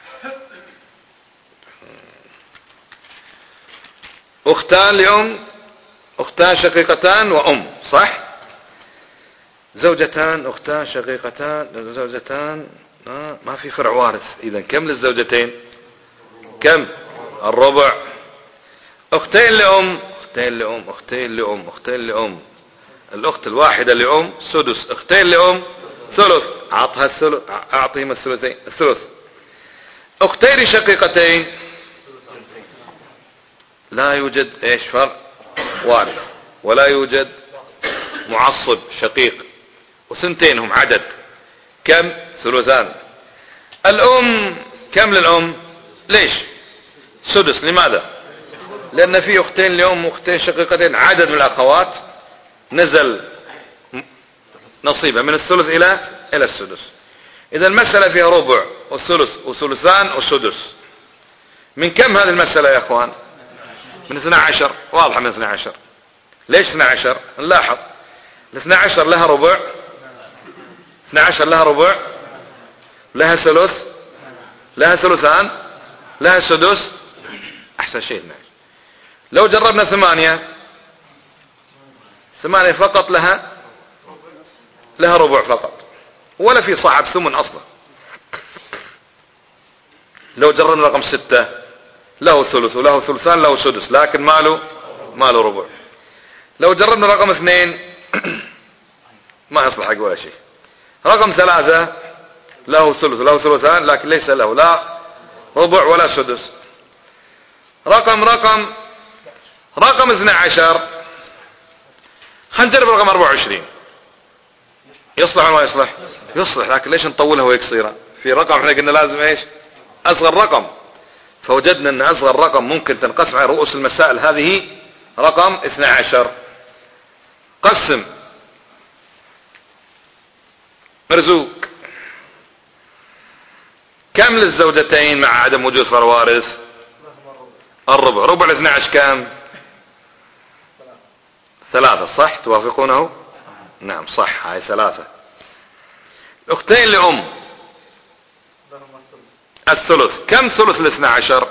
اختان لأم، اختان شقيقتان وأم صح؟ زوجتان اختان شقيقتان زوجتان. ما في فرع وارث. اذا كم للزوجتين؟ كم؟ الربع. اختين لأم، اختين لأم، اختين لأم، اختين لأم. الاخت الواحدة لأم سدس، اختين لأم ثلث. اعطها الثلث، اعطيهم الثلثين الثلث. اختين شقيقتين لا يوجد ايش فرع وارث ولا يوجد معصب شقيق، وثنتينهم عدد كم؟ ثلثان. الام كم للام؟ ليش سدس؟ لماذا؟ لان في اختين لام واختين شقيقتين، عدد من الاخوات نزل نصيبه من الثلث الى السدس. اذا المسألة فيها ربع والثلث وثلثان والسدس. من كم هذه المسألة يا اخوان؟ من 12. واضحة من 12. ليش 12؟ نلاحظ ال 12 لها ربع، 12 لها ربع، لها ثلث، لها ثلثان، لها سدس. احسن شيء 12. لو جربنا 8 فقط لها ربع فقط، ولا في صاحب ثمن اصلا. لو جربنا رقم 6 له ثلث وله ثلثان له سدس، لكن ماله ربع. لو جربنا رقم 2 ما يصلح حق ولا شيء. رقم 3 له ثلث وله ثلثان، لكن ليس له لا ربع ولا سدس. رقم 12. خلينا نجرب رقم 24. يصلح ولا ما يصلح؟ يصلح، لكن ليش نطولها وهي قصيرة؟ في رقم احنا قلنا لازم ايش؟ اصغر رقم. فوجدنا ان اصغر رقم ممكن تنقسم على رؤوس المسائل هذه رقم 12. قسم. مرزوق كم للزوجتين مع عدم وجود فرع وارث؟ الربع. ربع ال 12 كم؟ 3 صح؟ توافقونه؟ نعم صح، هاي 3. اختين لأم الثلث. كم ثلث ل 12؟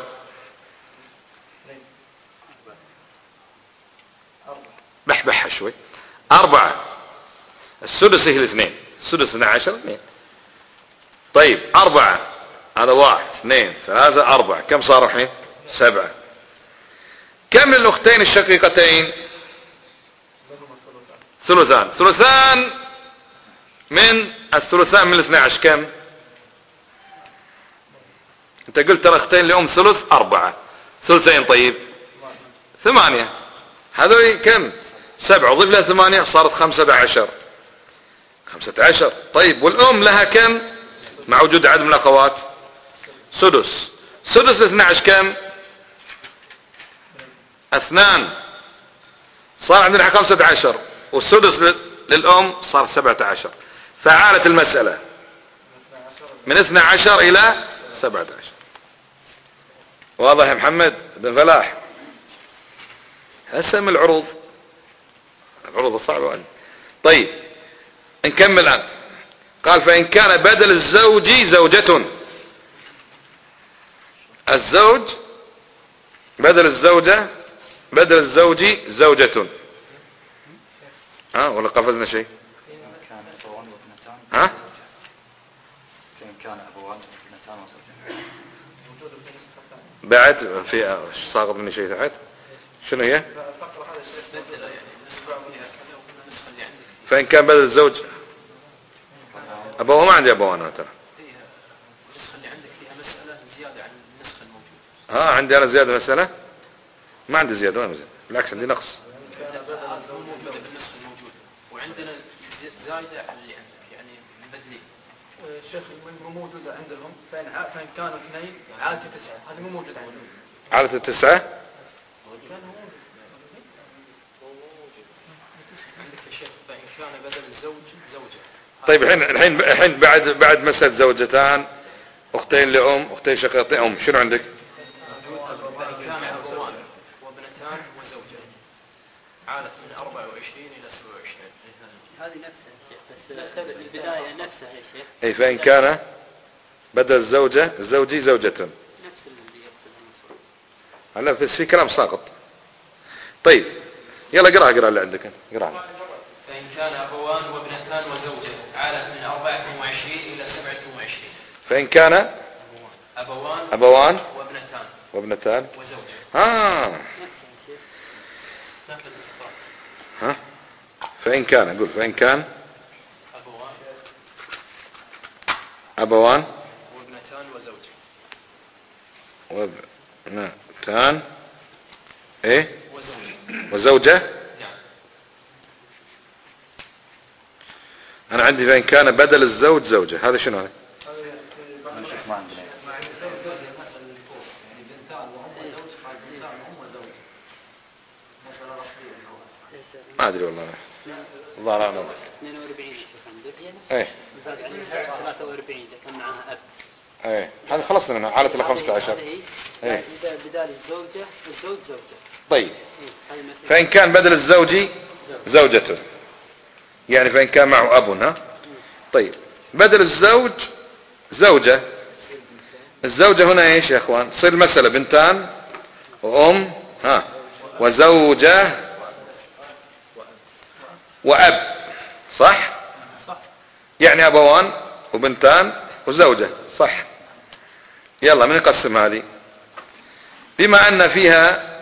بحبحها شوي. 4. السدس هي الاثنين، السدس 12 2. طيب 4 هذا 1 2 3 4. كم صار الحين؟ 7. كم للأختين الشقيقتين؟ ثلثان. ثلثان من الثلثان من 12 كم؟ انت قلت ترى اختين لأم ثلث 4. ثلثين طيب 8. هذول كم؟ 7 ضيف لها 8 صارت 15. 15. طيب والأم لها كم مع وجود عدد من الأخوات؟ سدس. سدس ل 12 كم؟ 2. صار عندنا 15 والسدس للأم صار 17. فعالت المسألة من 12 إلى 17. واضح يا محمد بن فلاح؟ هسه من العروض الصعبة. طيب نكمل الآن. قال فإن كان بدل الزوج زوجة الزوج بدل الزوجة بدل الزوج زوجة. ها ولا قفزنا شيء؟ كان أبوان وابنتان. ها كان أبوان وابنتان وزوجة. بعد في ساقط مني شيء تحت. شنو هي؟ فإن كان بدل الزوج أبوه. ما عندي أبوان أنا ترى. النسخة اللي عندك فيها مسألة زيادة عن النسخة الموجودة. ها عندي أنا زيادة مسألة. ما عندي زيادة. وين زيادة؟ بالعكس عندي نقص. مو موجودة بالنسخة الموجودة وعندنا زايدة عن اللي عندك يعني مبدلين. شيخ مو موجودة عندهم فإن كانوا اثنين عادة 9 هذه مو موجودة عندهم. عادة 9 عندك يا شيخ فإن كان بدل الزوج زوجة. طيب الحين بعد مسألة زوجتان أختين لأم أختين شقيقتين أم شنو عندك؟ فإن كان أبوان وابنتان وزوجة عادت من 24 إلى 27. هذه نفسها يا شيخ بس البداية نفسها يا شيخ. أي فإن كان بدل الزوجة الزوجي زوجة. نفس اللي يقصده المصور. هلا بس في كلام ساقط. طيب يلا اقرأ اللي عندك اقرأ. فإن كان أبوان وابنتان وزوجة عادت من 24 إلى 27. فإن كان أبوان وابنتان وزوجة. نفسها يا شيخ. ها فإن كان أقول فإن كان أبوان وابنتان وزوجة. وابنتان ايه وزوجة. نعم. أنا عندي فإن كان بدل الزوج زوجة. هذا شنو هذا؟ ما عندنا. ما أدري والله. الله أعلم. 42 يا شيخ عندك. ايه زاد عليها 43 إذا كان معها أب. ايه هذا خلصنا منها. عالة ال 15. هذه ايه بدال الزوج زوجة. طيب هذه مسألة. فإن كان بدل الزوج زوجة يعني فإن كان معه أب. ها طيب بدل الزوج زوجة. الزوجة هنا ايش يا اخوان؟ تصير المسألة بنتان وأم وزوجة وأب. صح يعني أبوان وبنتان وزوجة. صح. يلا من يقسم هذه؟ بما أن فيها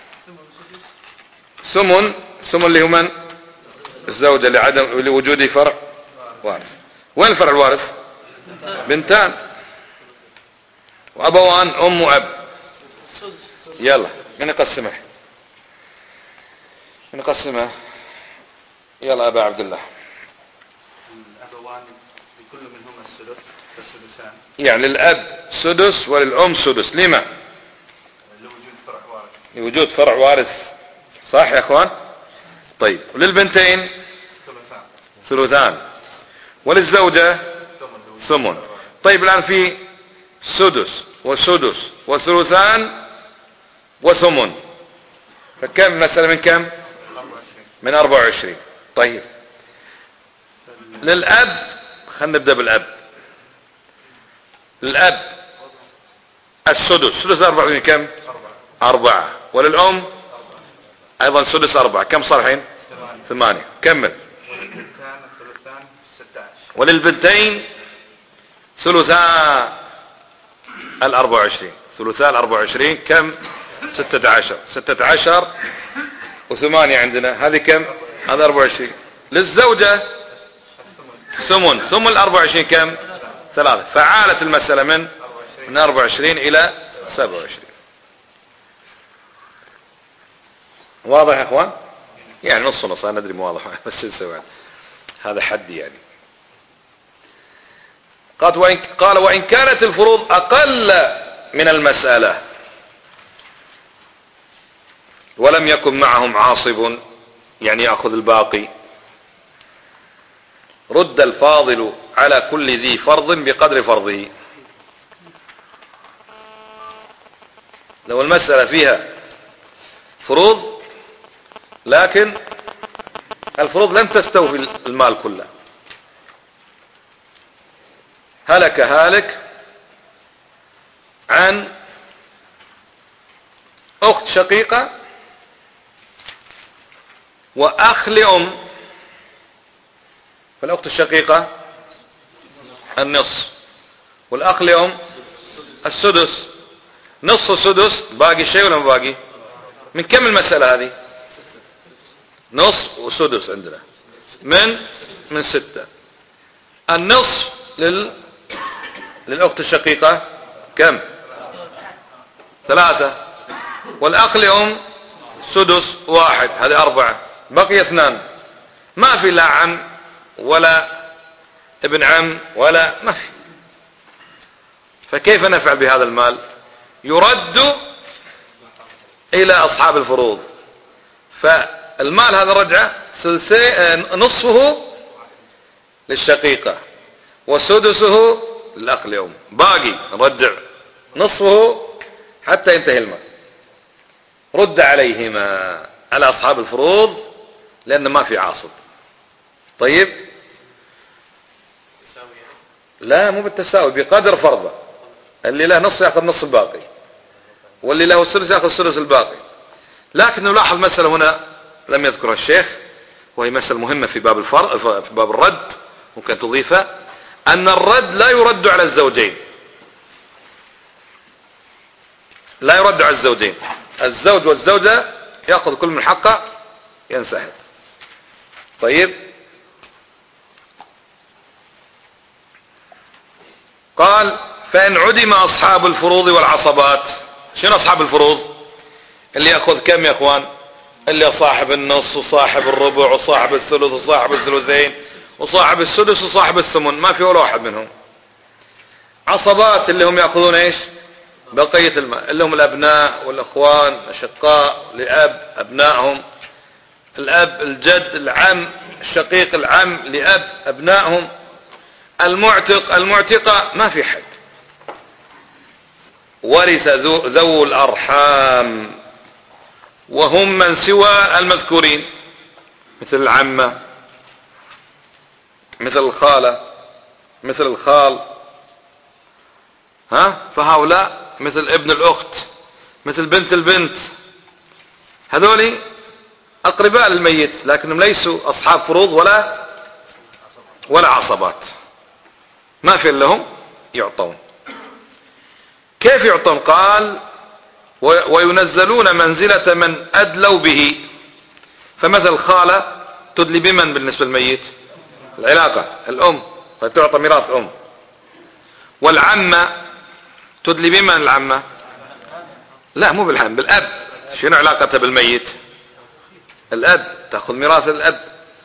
ثمن اللي هو من؟ الزوجة لوجود فرع وارث. وين الفرع الوارث؟ بنتان وأبوان أم وأب. يلا من يقسمه؟ من يقسمه؟ يلا أبا عبد الله. الأبوان لكل منهما السدس والسدسان. يعني للأب سدس وللأم سدس. لما؟ لوجود فرع وارث. لوجود فرع وارث. صح يا اخوان؟ طيب وللبنتين ثلثان وللزوجة ثمن. طيب الآن في سدس وسدس وثلثان وثمن فكم المسألة من كم؟ من 24. طيب للأب خلينا نبدأ بالأب. للأب السدس 4 كم؟ 4. وللأم أيضا سدس 4. كم صار الحين؟ 8. كمل. وللبنتين ثلثان 24. ثلثان 24 كم؟ 16. 16 و8 عندنا هذه كم؟ هذا 24. للزوجة ثمن 24 كم؟ 3. فعالت المسألة من 24 إلى 27. واضح يا اخوان؟ يعني نص انا ادري مو واضح بس شو نسوي؟ هذا حد يعني. قال وإن كانت الفروض أقل من المسألة ولم يكن معهم عاصب يعني يأخذ الباقي رد الفاضل على كل ذي فرض بقدر فرضه. لو المسألة فيها فروض لكن الفروض لم تستوفي المال كله، هلك هالك عن شقيقة وأخ لأم. فالأخت الشقيقة النصف، والأخ لأم السدس. نصف سدس، باقي شيء ولا ما باقي؟ من كم المسألة هذه؟ نصف وسدس عندنا من 6. النصف للأخت الشقيقة كم؟ 3. والأخ لأم سدس 1، هذه 4. بقي 2. ما في لا عم ولا ابن عم ولا ما في. فكيف نفعل بهذا المال؟ يرد إلى أصحاب الفروض. فالمال هذا رجع نصفه للشقيقة وسدسه للأخ لأم، باقي نرجع نصفه حتى ينتهي المال. رد عليهما، على أصحاب الفروض، لأن ما في عاصب. طيب، لا مو بالتساوي، بقدر فرضه. اللي له نصف يأخذ نصف الباقي، واللي له الثلث يأخذ الثلث الباقي. لكن نلاحظ مسألة هنا لم يذكرها الشيخ، وهي مسألة مهمة في باب في باب الرد، ممكن تضيفها، أن الرد لا يرد على الزوجين. لا يرد على الزوجين. الزوج والزوجة يأخذ كل من حقه ينسحب. طيب، قال فإن عدم أصحاب الفروض والعصبات. شنو أصحاب الفروض؟ اللي يأخذ كم يا أخوان؟ اللي صاحب النص وصاحب الربع وصاحب الثلث وصاحب الثلثين وصاحب السدس وصاحب الثمن، ما في ولا واحد منهم. عصبات اللي هم يأخذون ايش؟ بقية المال، اللي هم الأبناء والأخوان الأشقاء لأب أبنائهم، الأب الجد العم الشقيق العم لأب أبنائهم، المعتق المعتقة، ما في حد. ورث ذو الأرحام، وهم من سوى المذكورين، مثل العمة، مثل الخالة، مثل الخال، فهؤلاء مثل ابن الأخت، مثل بنت البنت، هذولي أقرباء للميت، لكنهم ليسوا أصحاب فروض ولا عصبات. ما في لهم يعطون. كيف يعطون؟ قال وينزلون منزلة من أدلوا به. فمثل الخالة تدلي بمن بالنسبة للميت؟ العلاقة الأم، فتعطى ميراث الأم. والعمة تدلي بمن العمة؟ لا مو بالعم، بالأب. شنو علاقتها بالميت؟ الأب، تأخذ ميراث الأب.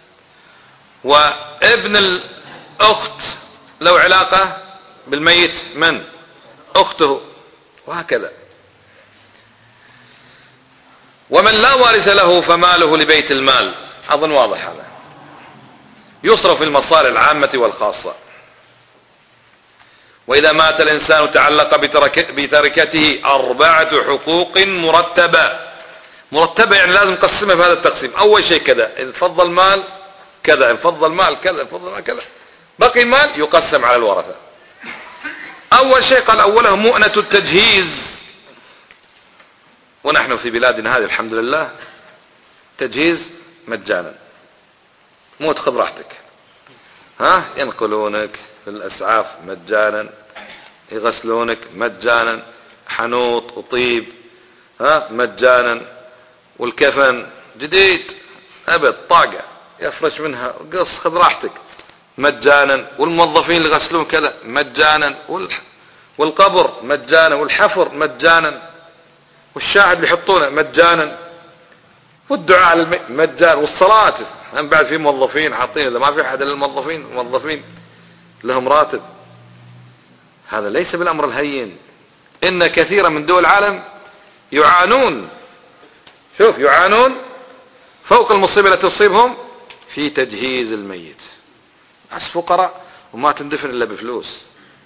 وابن الأخت له علاقة بالميت، من؟ أخته، وهكذا. ومن لا وارث له فماله لبيت المال. أظن واضح هذا. يصرف في المصالح العامة والخاصة. وإذا مات الإنسان تعلق بتركته 4 حقوق مرتبة. مرتبة يعني لازم نقسمها بهذا التقسيم. أول شيء كذا، إن فضل مال كذا، إن فضل مال كذا، إن فضل مال كذا، بقي المال يقسم على الورثة. أول شيء قال أوله مؤنة التجهيز. ونحن في بلادنا هذه الحمد لله تجهيز مجانا، مو تاخذ راحتك. ينقلونك في الأسعاف مجانا، يغسلونك مجانا، حنوط وطيب مجانا، والكفن جديد أبد طاقة يفرش منها، قص خذ راحتك مجانا، والموظفين اللي يغسلون كذا مجانا، والقبر مجانا، والحفر مجانا، والشاهد اللي يحطونه مجانا، والدعاء على مجانا، والصلاة هم بعد في موظفين حاطين، اذا ما في احد الا الموظفين لهم راتب. هذا ليس بالامر الهين. ان كثيرا من دول العالم يعانون، شوف يعانون فوق المصيبة التي تصيبهم في تجهيز الميت. ناس فقراء وما تندفن الا بفلوس.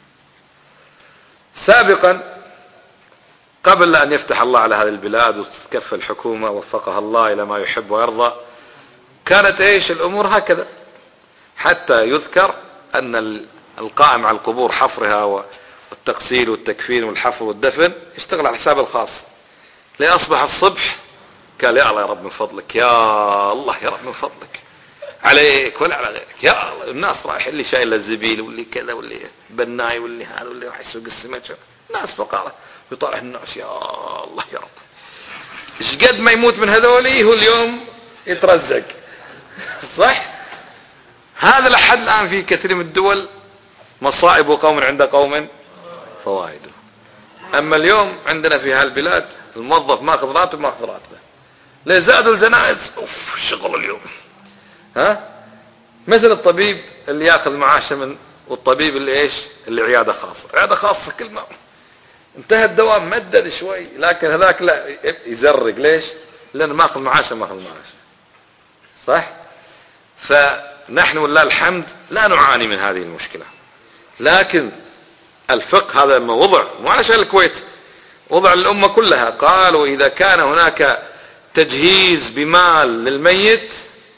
سابقا قبل ان يفتح الله على هذه البلاد وتتكفى الحكومة وفقها الله الى ما يحب ويرضى، كانت ايش الامور هكذا، حتى يذكر ان القائم على القبور حفرها والتغسيل والتكفين والحفر والدفن يشتغل على حساب الخاص. لأصبح الصبح قال يا الله يا رب من فضلك، يا الله يا رب من فضلك عليك ولا على غيرك، يا الله. الناس رايح اللي شايل الزبيل واللي كذا واللي بناي واللي هذا واللي راح يسوق السمك، ناس فقراء يطالع الناس، يا الله يا رب. ايش قد ما يموت من هذولي هو اليوم يترزق. صح؟ هذا لحد الآن في كثير من الدول مصائب قوم عند قوم فوائده. أما اليوم عندنا في هالبلاد الموظف ماخذ راتب ماخذ راتبه، ليه زادوا الجنائز، اوف شغل اليوم. ها؟ مثل الطبيب اللي ياخذ معاشه من، والطبيب اللي ايش؟ اللي عياده خاصه، عياده خاصه كل ما انتهى الدوام مدد شوي، لكن هذاك لا يزرق. ليش؟ لأنه ماخذ معاشه ماخذ معاشه. صح؟ فنحن ولله الحمد لا نعاني من هذه المشكلة، لكن الفقه هذا لما وضع مو علشان الكويت، وضع للأمة كلها. قالوا إذا كان هناك تجهيز بمال للميت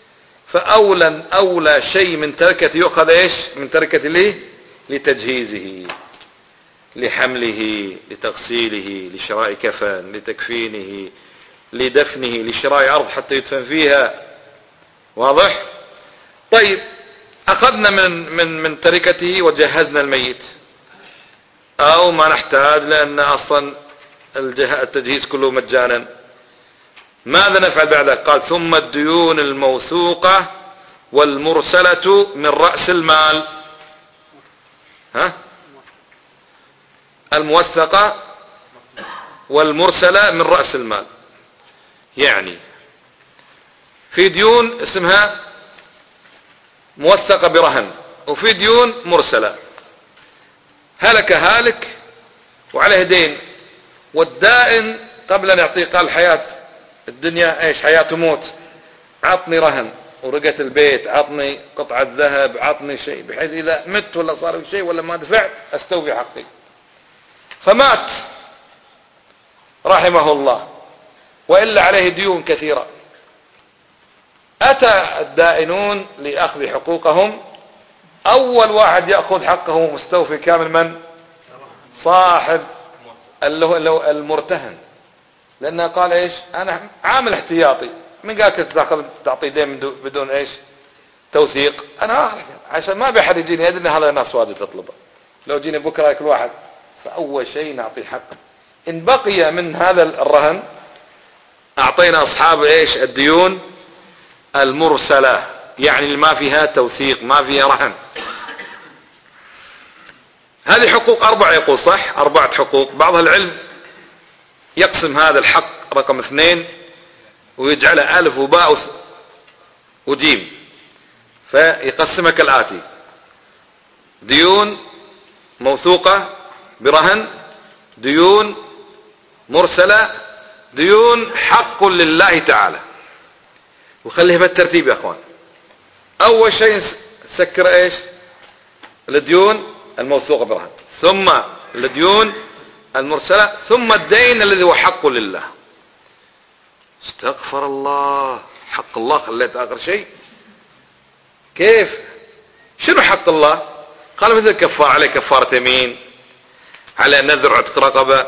فأولى شيء من تركته يؤخذ ايش؟ من تركته ليه؟ لتجهيزه، لحمله، لتغسيله، لشراء كفن، لتكفينه، لدفنه، لشراء أرض حتى يدفن فيها. واضح؟ طيب أخذنا من تركته وجهزنا الميت، أو ما نحتاج لأن أصلا التجهيز كله مجانا، ماذا نفعل بعد؟ قال ثم الديون الموثوقة والمرسلة من رأس المال. ها؟ الموثقة والمرسلة من رأس المال. يعني في ديون اسمها موثقة برهن، وفي ديون مرسلة. هلك هالك وعليه دين، والدائن قبل ان يعطيه قال حياة الدنيا ايش؟ حياة موت، عطني رهن ورقة البيت، عطني قطعة ذهب، عطني شيء بحيث اذا مت ولا صار شيء ولا ما دفعت استوفي حقي. فمات رحمه الله وإلا عليه ديون كثيرة. أتى الدائنون لأخذ حقوقهم، أول واحد يأخذ حقه مستوفي كامل من؟ صاحب اللي هو المرتهن، لأنه قال إيش؟ أنا عامل احتياطي. من قال كنت تعطي دين بدون إيش؟ توثيق. أنا عشان ما بيحد يجيني يدري إن هذا الناس واجد تطلبه، لو جيني بكرة كل واحد. فأول شيء نعطي حقه. إن بقي من هذا الرهن أعطينا أصحاب إيش؟ الديون المرسلة، يعني اللي ما فيها توثيق، ما فيها رهن. هذه حقوق 4 يقول، صح؟ 4 حقوق. بعض العلم يقسم هذا الحق رقم 2 ويجعله ألف وباء وجيم، فيقسمها كالآتي: ديون موثوقة برهن، ديون مرسلة، ديون حق لله تعالى. وخليه بالترتيب يا اخوان. اول شيء سكر ايش؟ الديون الموثوقة برهن، ثم الديون المرسلة، ثم الدين الذي هو حق لله. استغفر الله، حق الله خليت اخر شيء. كيف؟ شنو حق الله؟ قال مثل كفار، عليه كفارة يمين، على نذر عتق رقبة،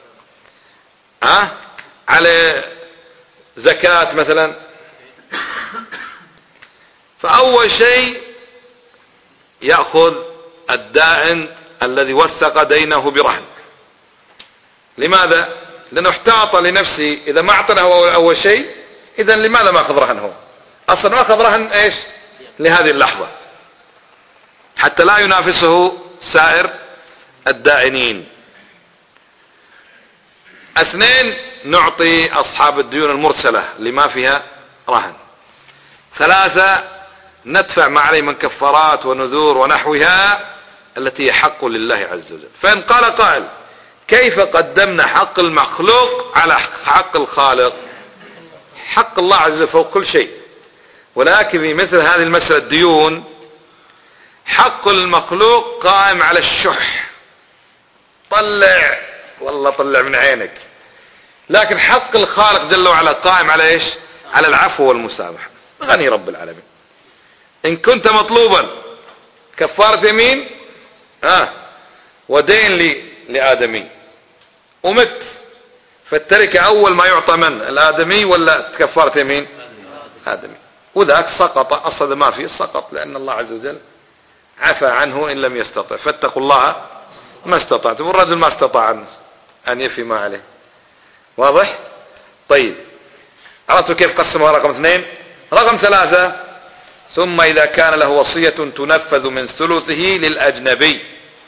على زكاة مثلا. فأول شيء يأخذ الدائن الذي وثق دينه برهن. لماذا؟ لأنه احتاط لنفسه، إذا ما أعطنا أول شيء إذا لماذا ما أخذ رهن؟ هو أصلا ما أخذ رهن إيش؟ لهذه اللحظة حتى لا ينافسه سائر الدائنين. 2 نعطي أصحاب الديون المرسلة لما فيها رهن. 3 ندفع ما عليه من كفارات ونذور ونحوها التي هي حق لله عز وجل. فإن قال قائل: كيف قدمنا حق المخلوق على حق الخالق؟ حق الله عز وجل فوق كل شيء، ولكن في مثل هذه المسألة الديون حق المخلوق قائم على الشح، طلع والله طلع من عينك. لكن حق الخالق جل وعلا قائم على ايش؟ على العفو والمسامحة. غني رب العالمين. ان كنت مطلوبا كفارة يمين ودين لآدمي ومت، فالتركة اول ما يعطى من الادمي ولا كفارة يمين؟ ادمي. وذاك سقط اصلا، ما فيه سقط، لان الله عز وجل عفى عنه ان لم يستطع. فاتقوا الله ما استطعتم، والرجل ما استطاع ان يفي ما عليه. واضح؟ طيب، عرفتوا كيف قسمها رقم 2؟ رقم 3: ثم اذا كان له وصية تنفذ من ثلثه للاجنبي.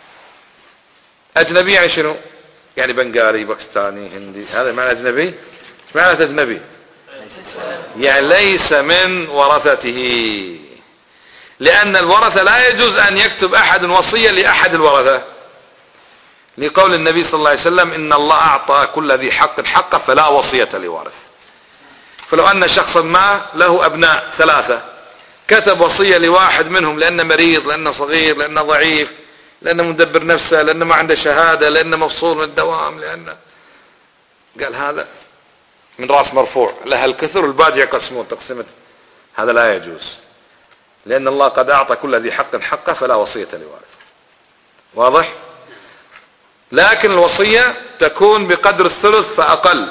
اجنبي يعني شنو؟ يعني بنغالي، باكستاني، هندي، هذا معنى اجنبي. ايش معنى اجنبي؟ يعني ليس من ورثته، لان الورثة لا يجوز ان يكتب احد وصية لاحد الورثة، لقول النبي صلى الله عليه وسلم: ان الله اعطى كل ذي حق حقه فلا وصية لوارث. فلو ان شخصا ما له ابناء 3 كتب وصية لواحد منهم لانه مريض، لانه صغير، لانه ضعيف، لانه مدبر نفسه، لانه ما عنده شهادة، لانه مفصول من الدوام، لانه قال هذا من راس مرفوع لها الكثر والباقي يقسمون تقسيمة، هذا لا يجوز، لان الله قد اعطى كل ذي حق حقه فلا وصية لوارث. واضح؟ لكن الوصية تكون بقدر الثلث فاقل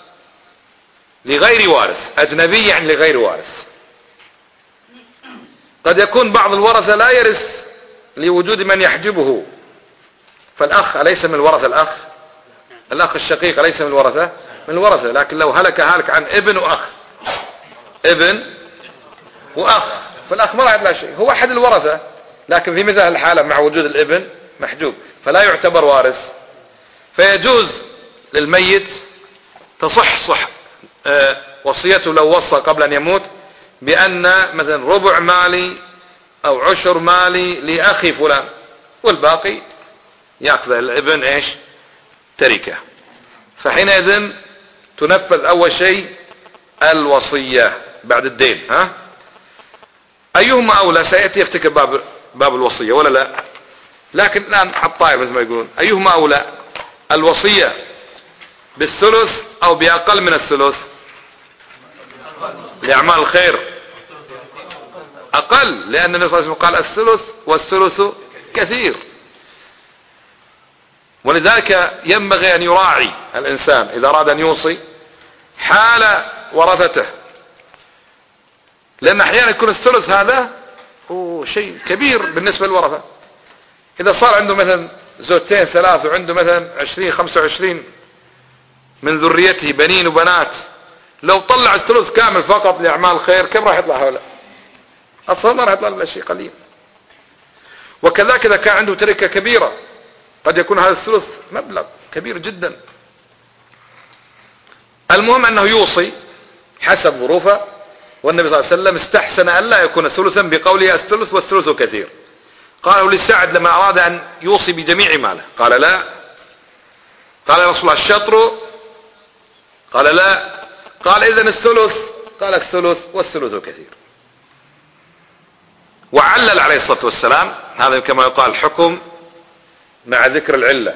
لغير وارث. اجنبي يعني لغير وارث. قد يكون بعض الورثة لا يرث لوجود من يحجبه، فالاخ اليس من الورثة؟ الاخ الشقيق اليس من الورثة؟ من الورثة، لكن لو هلك عن ابن واخ، ابن واخ، فالاخ ما راح لا شيء، هو احد الورثة، لكن في مثل الحالة مع وجود الابن محجوب فلا يعتبر وارث. فيجوز للميت تصح وصيته لو وصى قبل ان يموت بان مثلا ربع مالي او عشر مالي لاخي فلان، والباقي ياخذ الابن ايش؟ تركة. فحينئذ تنفذ اول شيء الوصية بعد الدين. ها؟ ايهما اولى؟ سيأتي يفتكر باب الوصية ولا لا؟ لكن الان الطائر مثل ما يقولون، ايهما اولى؟ الوصية بالثلث او باقل من الثلث لاعمال الخير؟ اقل، لان النبي صلى الله عليه وسلم قال الثلث والثلث كثير. ولذلك ينبغي ان يراعي الانسان اذا اراد ان يوصي حال ورثته، لان احيانا يكون الثلث هذا هو شيء كبير بالنسبة للورثة. اذا صار عنده مثلا زوجتين 3 وعنده مثلا 20 25 من ذريته بنين وبنات، لو طلع الثلث كامل فقط لاعمال الخير كم راح يطلع هؤلاء؟ اصلا ما راح يطلع الا شيء قليل. وكذلك اذا كان عنده تركة كبيرة قد يكون هذا الثلث مبلغ كبير جدا. المهم انه يوصي حسب ظروفه، والنبي صلى الله عليه وسلم استحسن ان لا يكون ثلثا بقوله الثلث والثلث كثير. قالوا لسعد لما اراد ان يوصي بجميع ماله قال لا. قال يا رسول الله الشطر؟ قال لا. قال اذن الثلث؟ قال الثلث والثلث كثير. وعلل عليه الصلاة والسلام، هذا كما يقال حكم مع ذكر العلة،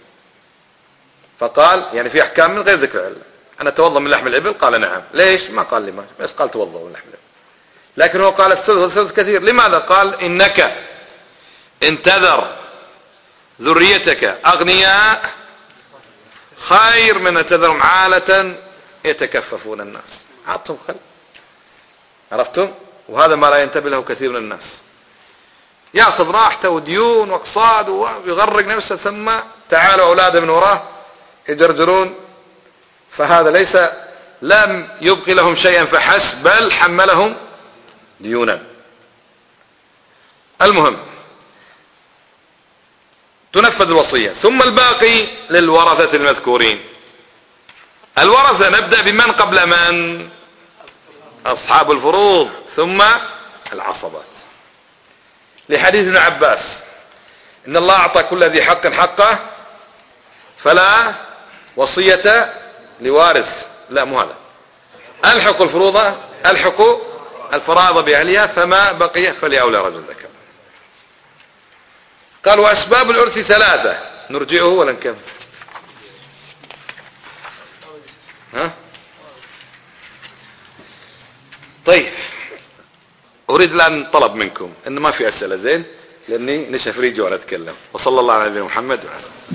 فقال يعني في احكام من غير ذكر العلة. انا اتوضا من لحم الابل؟ قال نعم. ليش؟ ما قال لي ما، بس قال توضا من لحم الابل. لكن هو قال الثلث والثلث كثير. لماذا؟ قال انك انتذر ذريتك اغنياء خير من ان تذرهم عالة يتكففون الناس. عطهم خل. عرفتم؟ وهذا ما لا ينتبه له كثير من الناس، ياخذ راحته وديون واقساط ويغرق نفسه، ثم تعالوا اولاده من وراه يجرجرون، فهذا ليس لم يبقي لهم شيئا فحسب بل حملهم ديونا. المهم تنفذ الوصية، ثم الباقي للورثة المذكورين. الورثة نبدأ بمن قبل من؟ أصحاب الفروض ثم العصبات، لحديث ابن عباس إن الله أعطى كل ذي حق حقه فلا وصية لوارث. لا مو هذا، ألحق الفروض، ألحق الفرائض بأهلها فما بقي فلأولى رجل ذكر. قال وأسباب العرث 3. نرجعه ولا نكمل؟ ها؟ طيب أريد الآن طلب منكم إن ما في أسئلة، زين، لأني نشف ريجي وأنا أتكلم. وصلى الله على نبينا محمد وعلى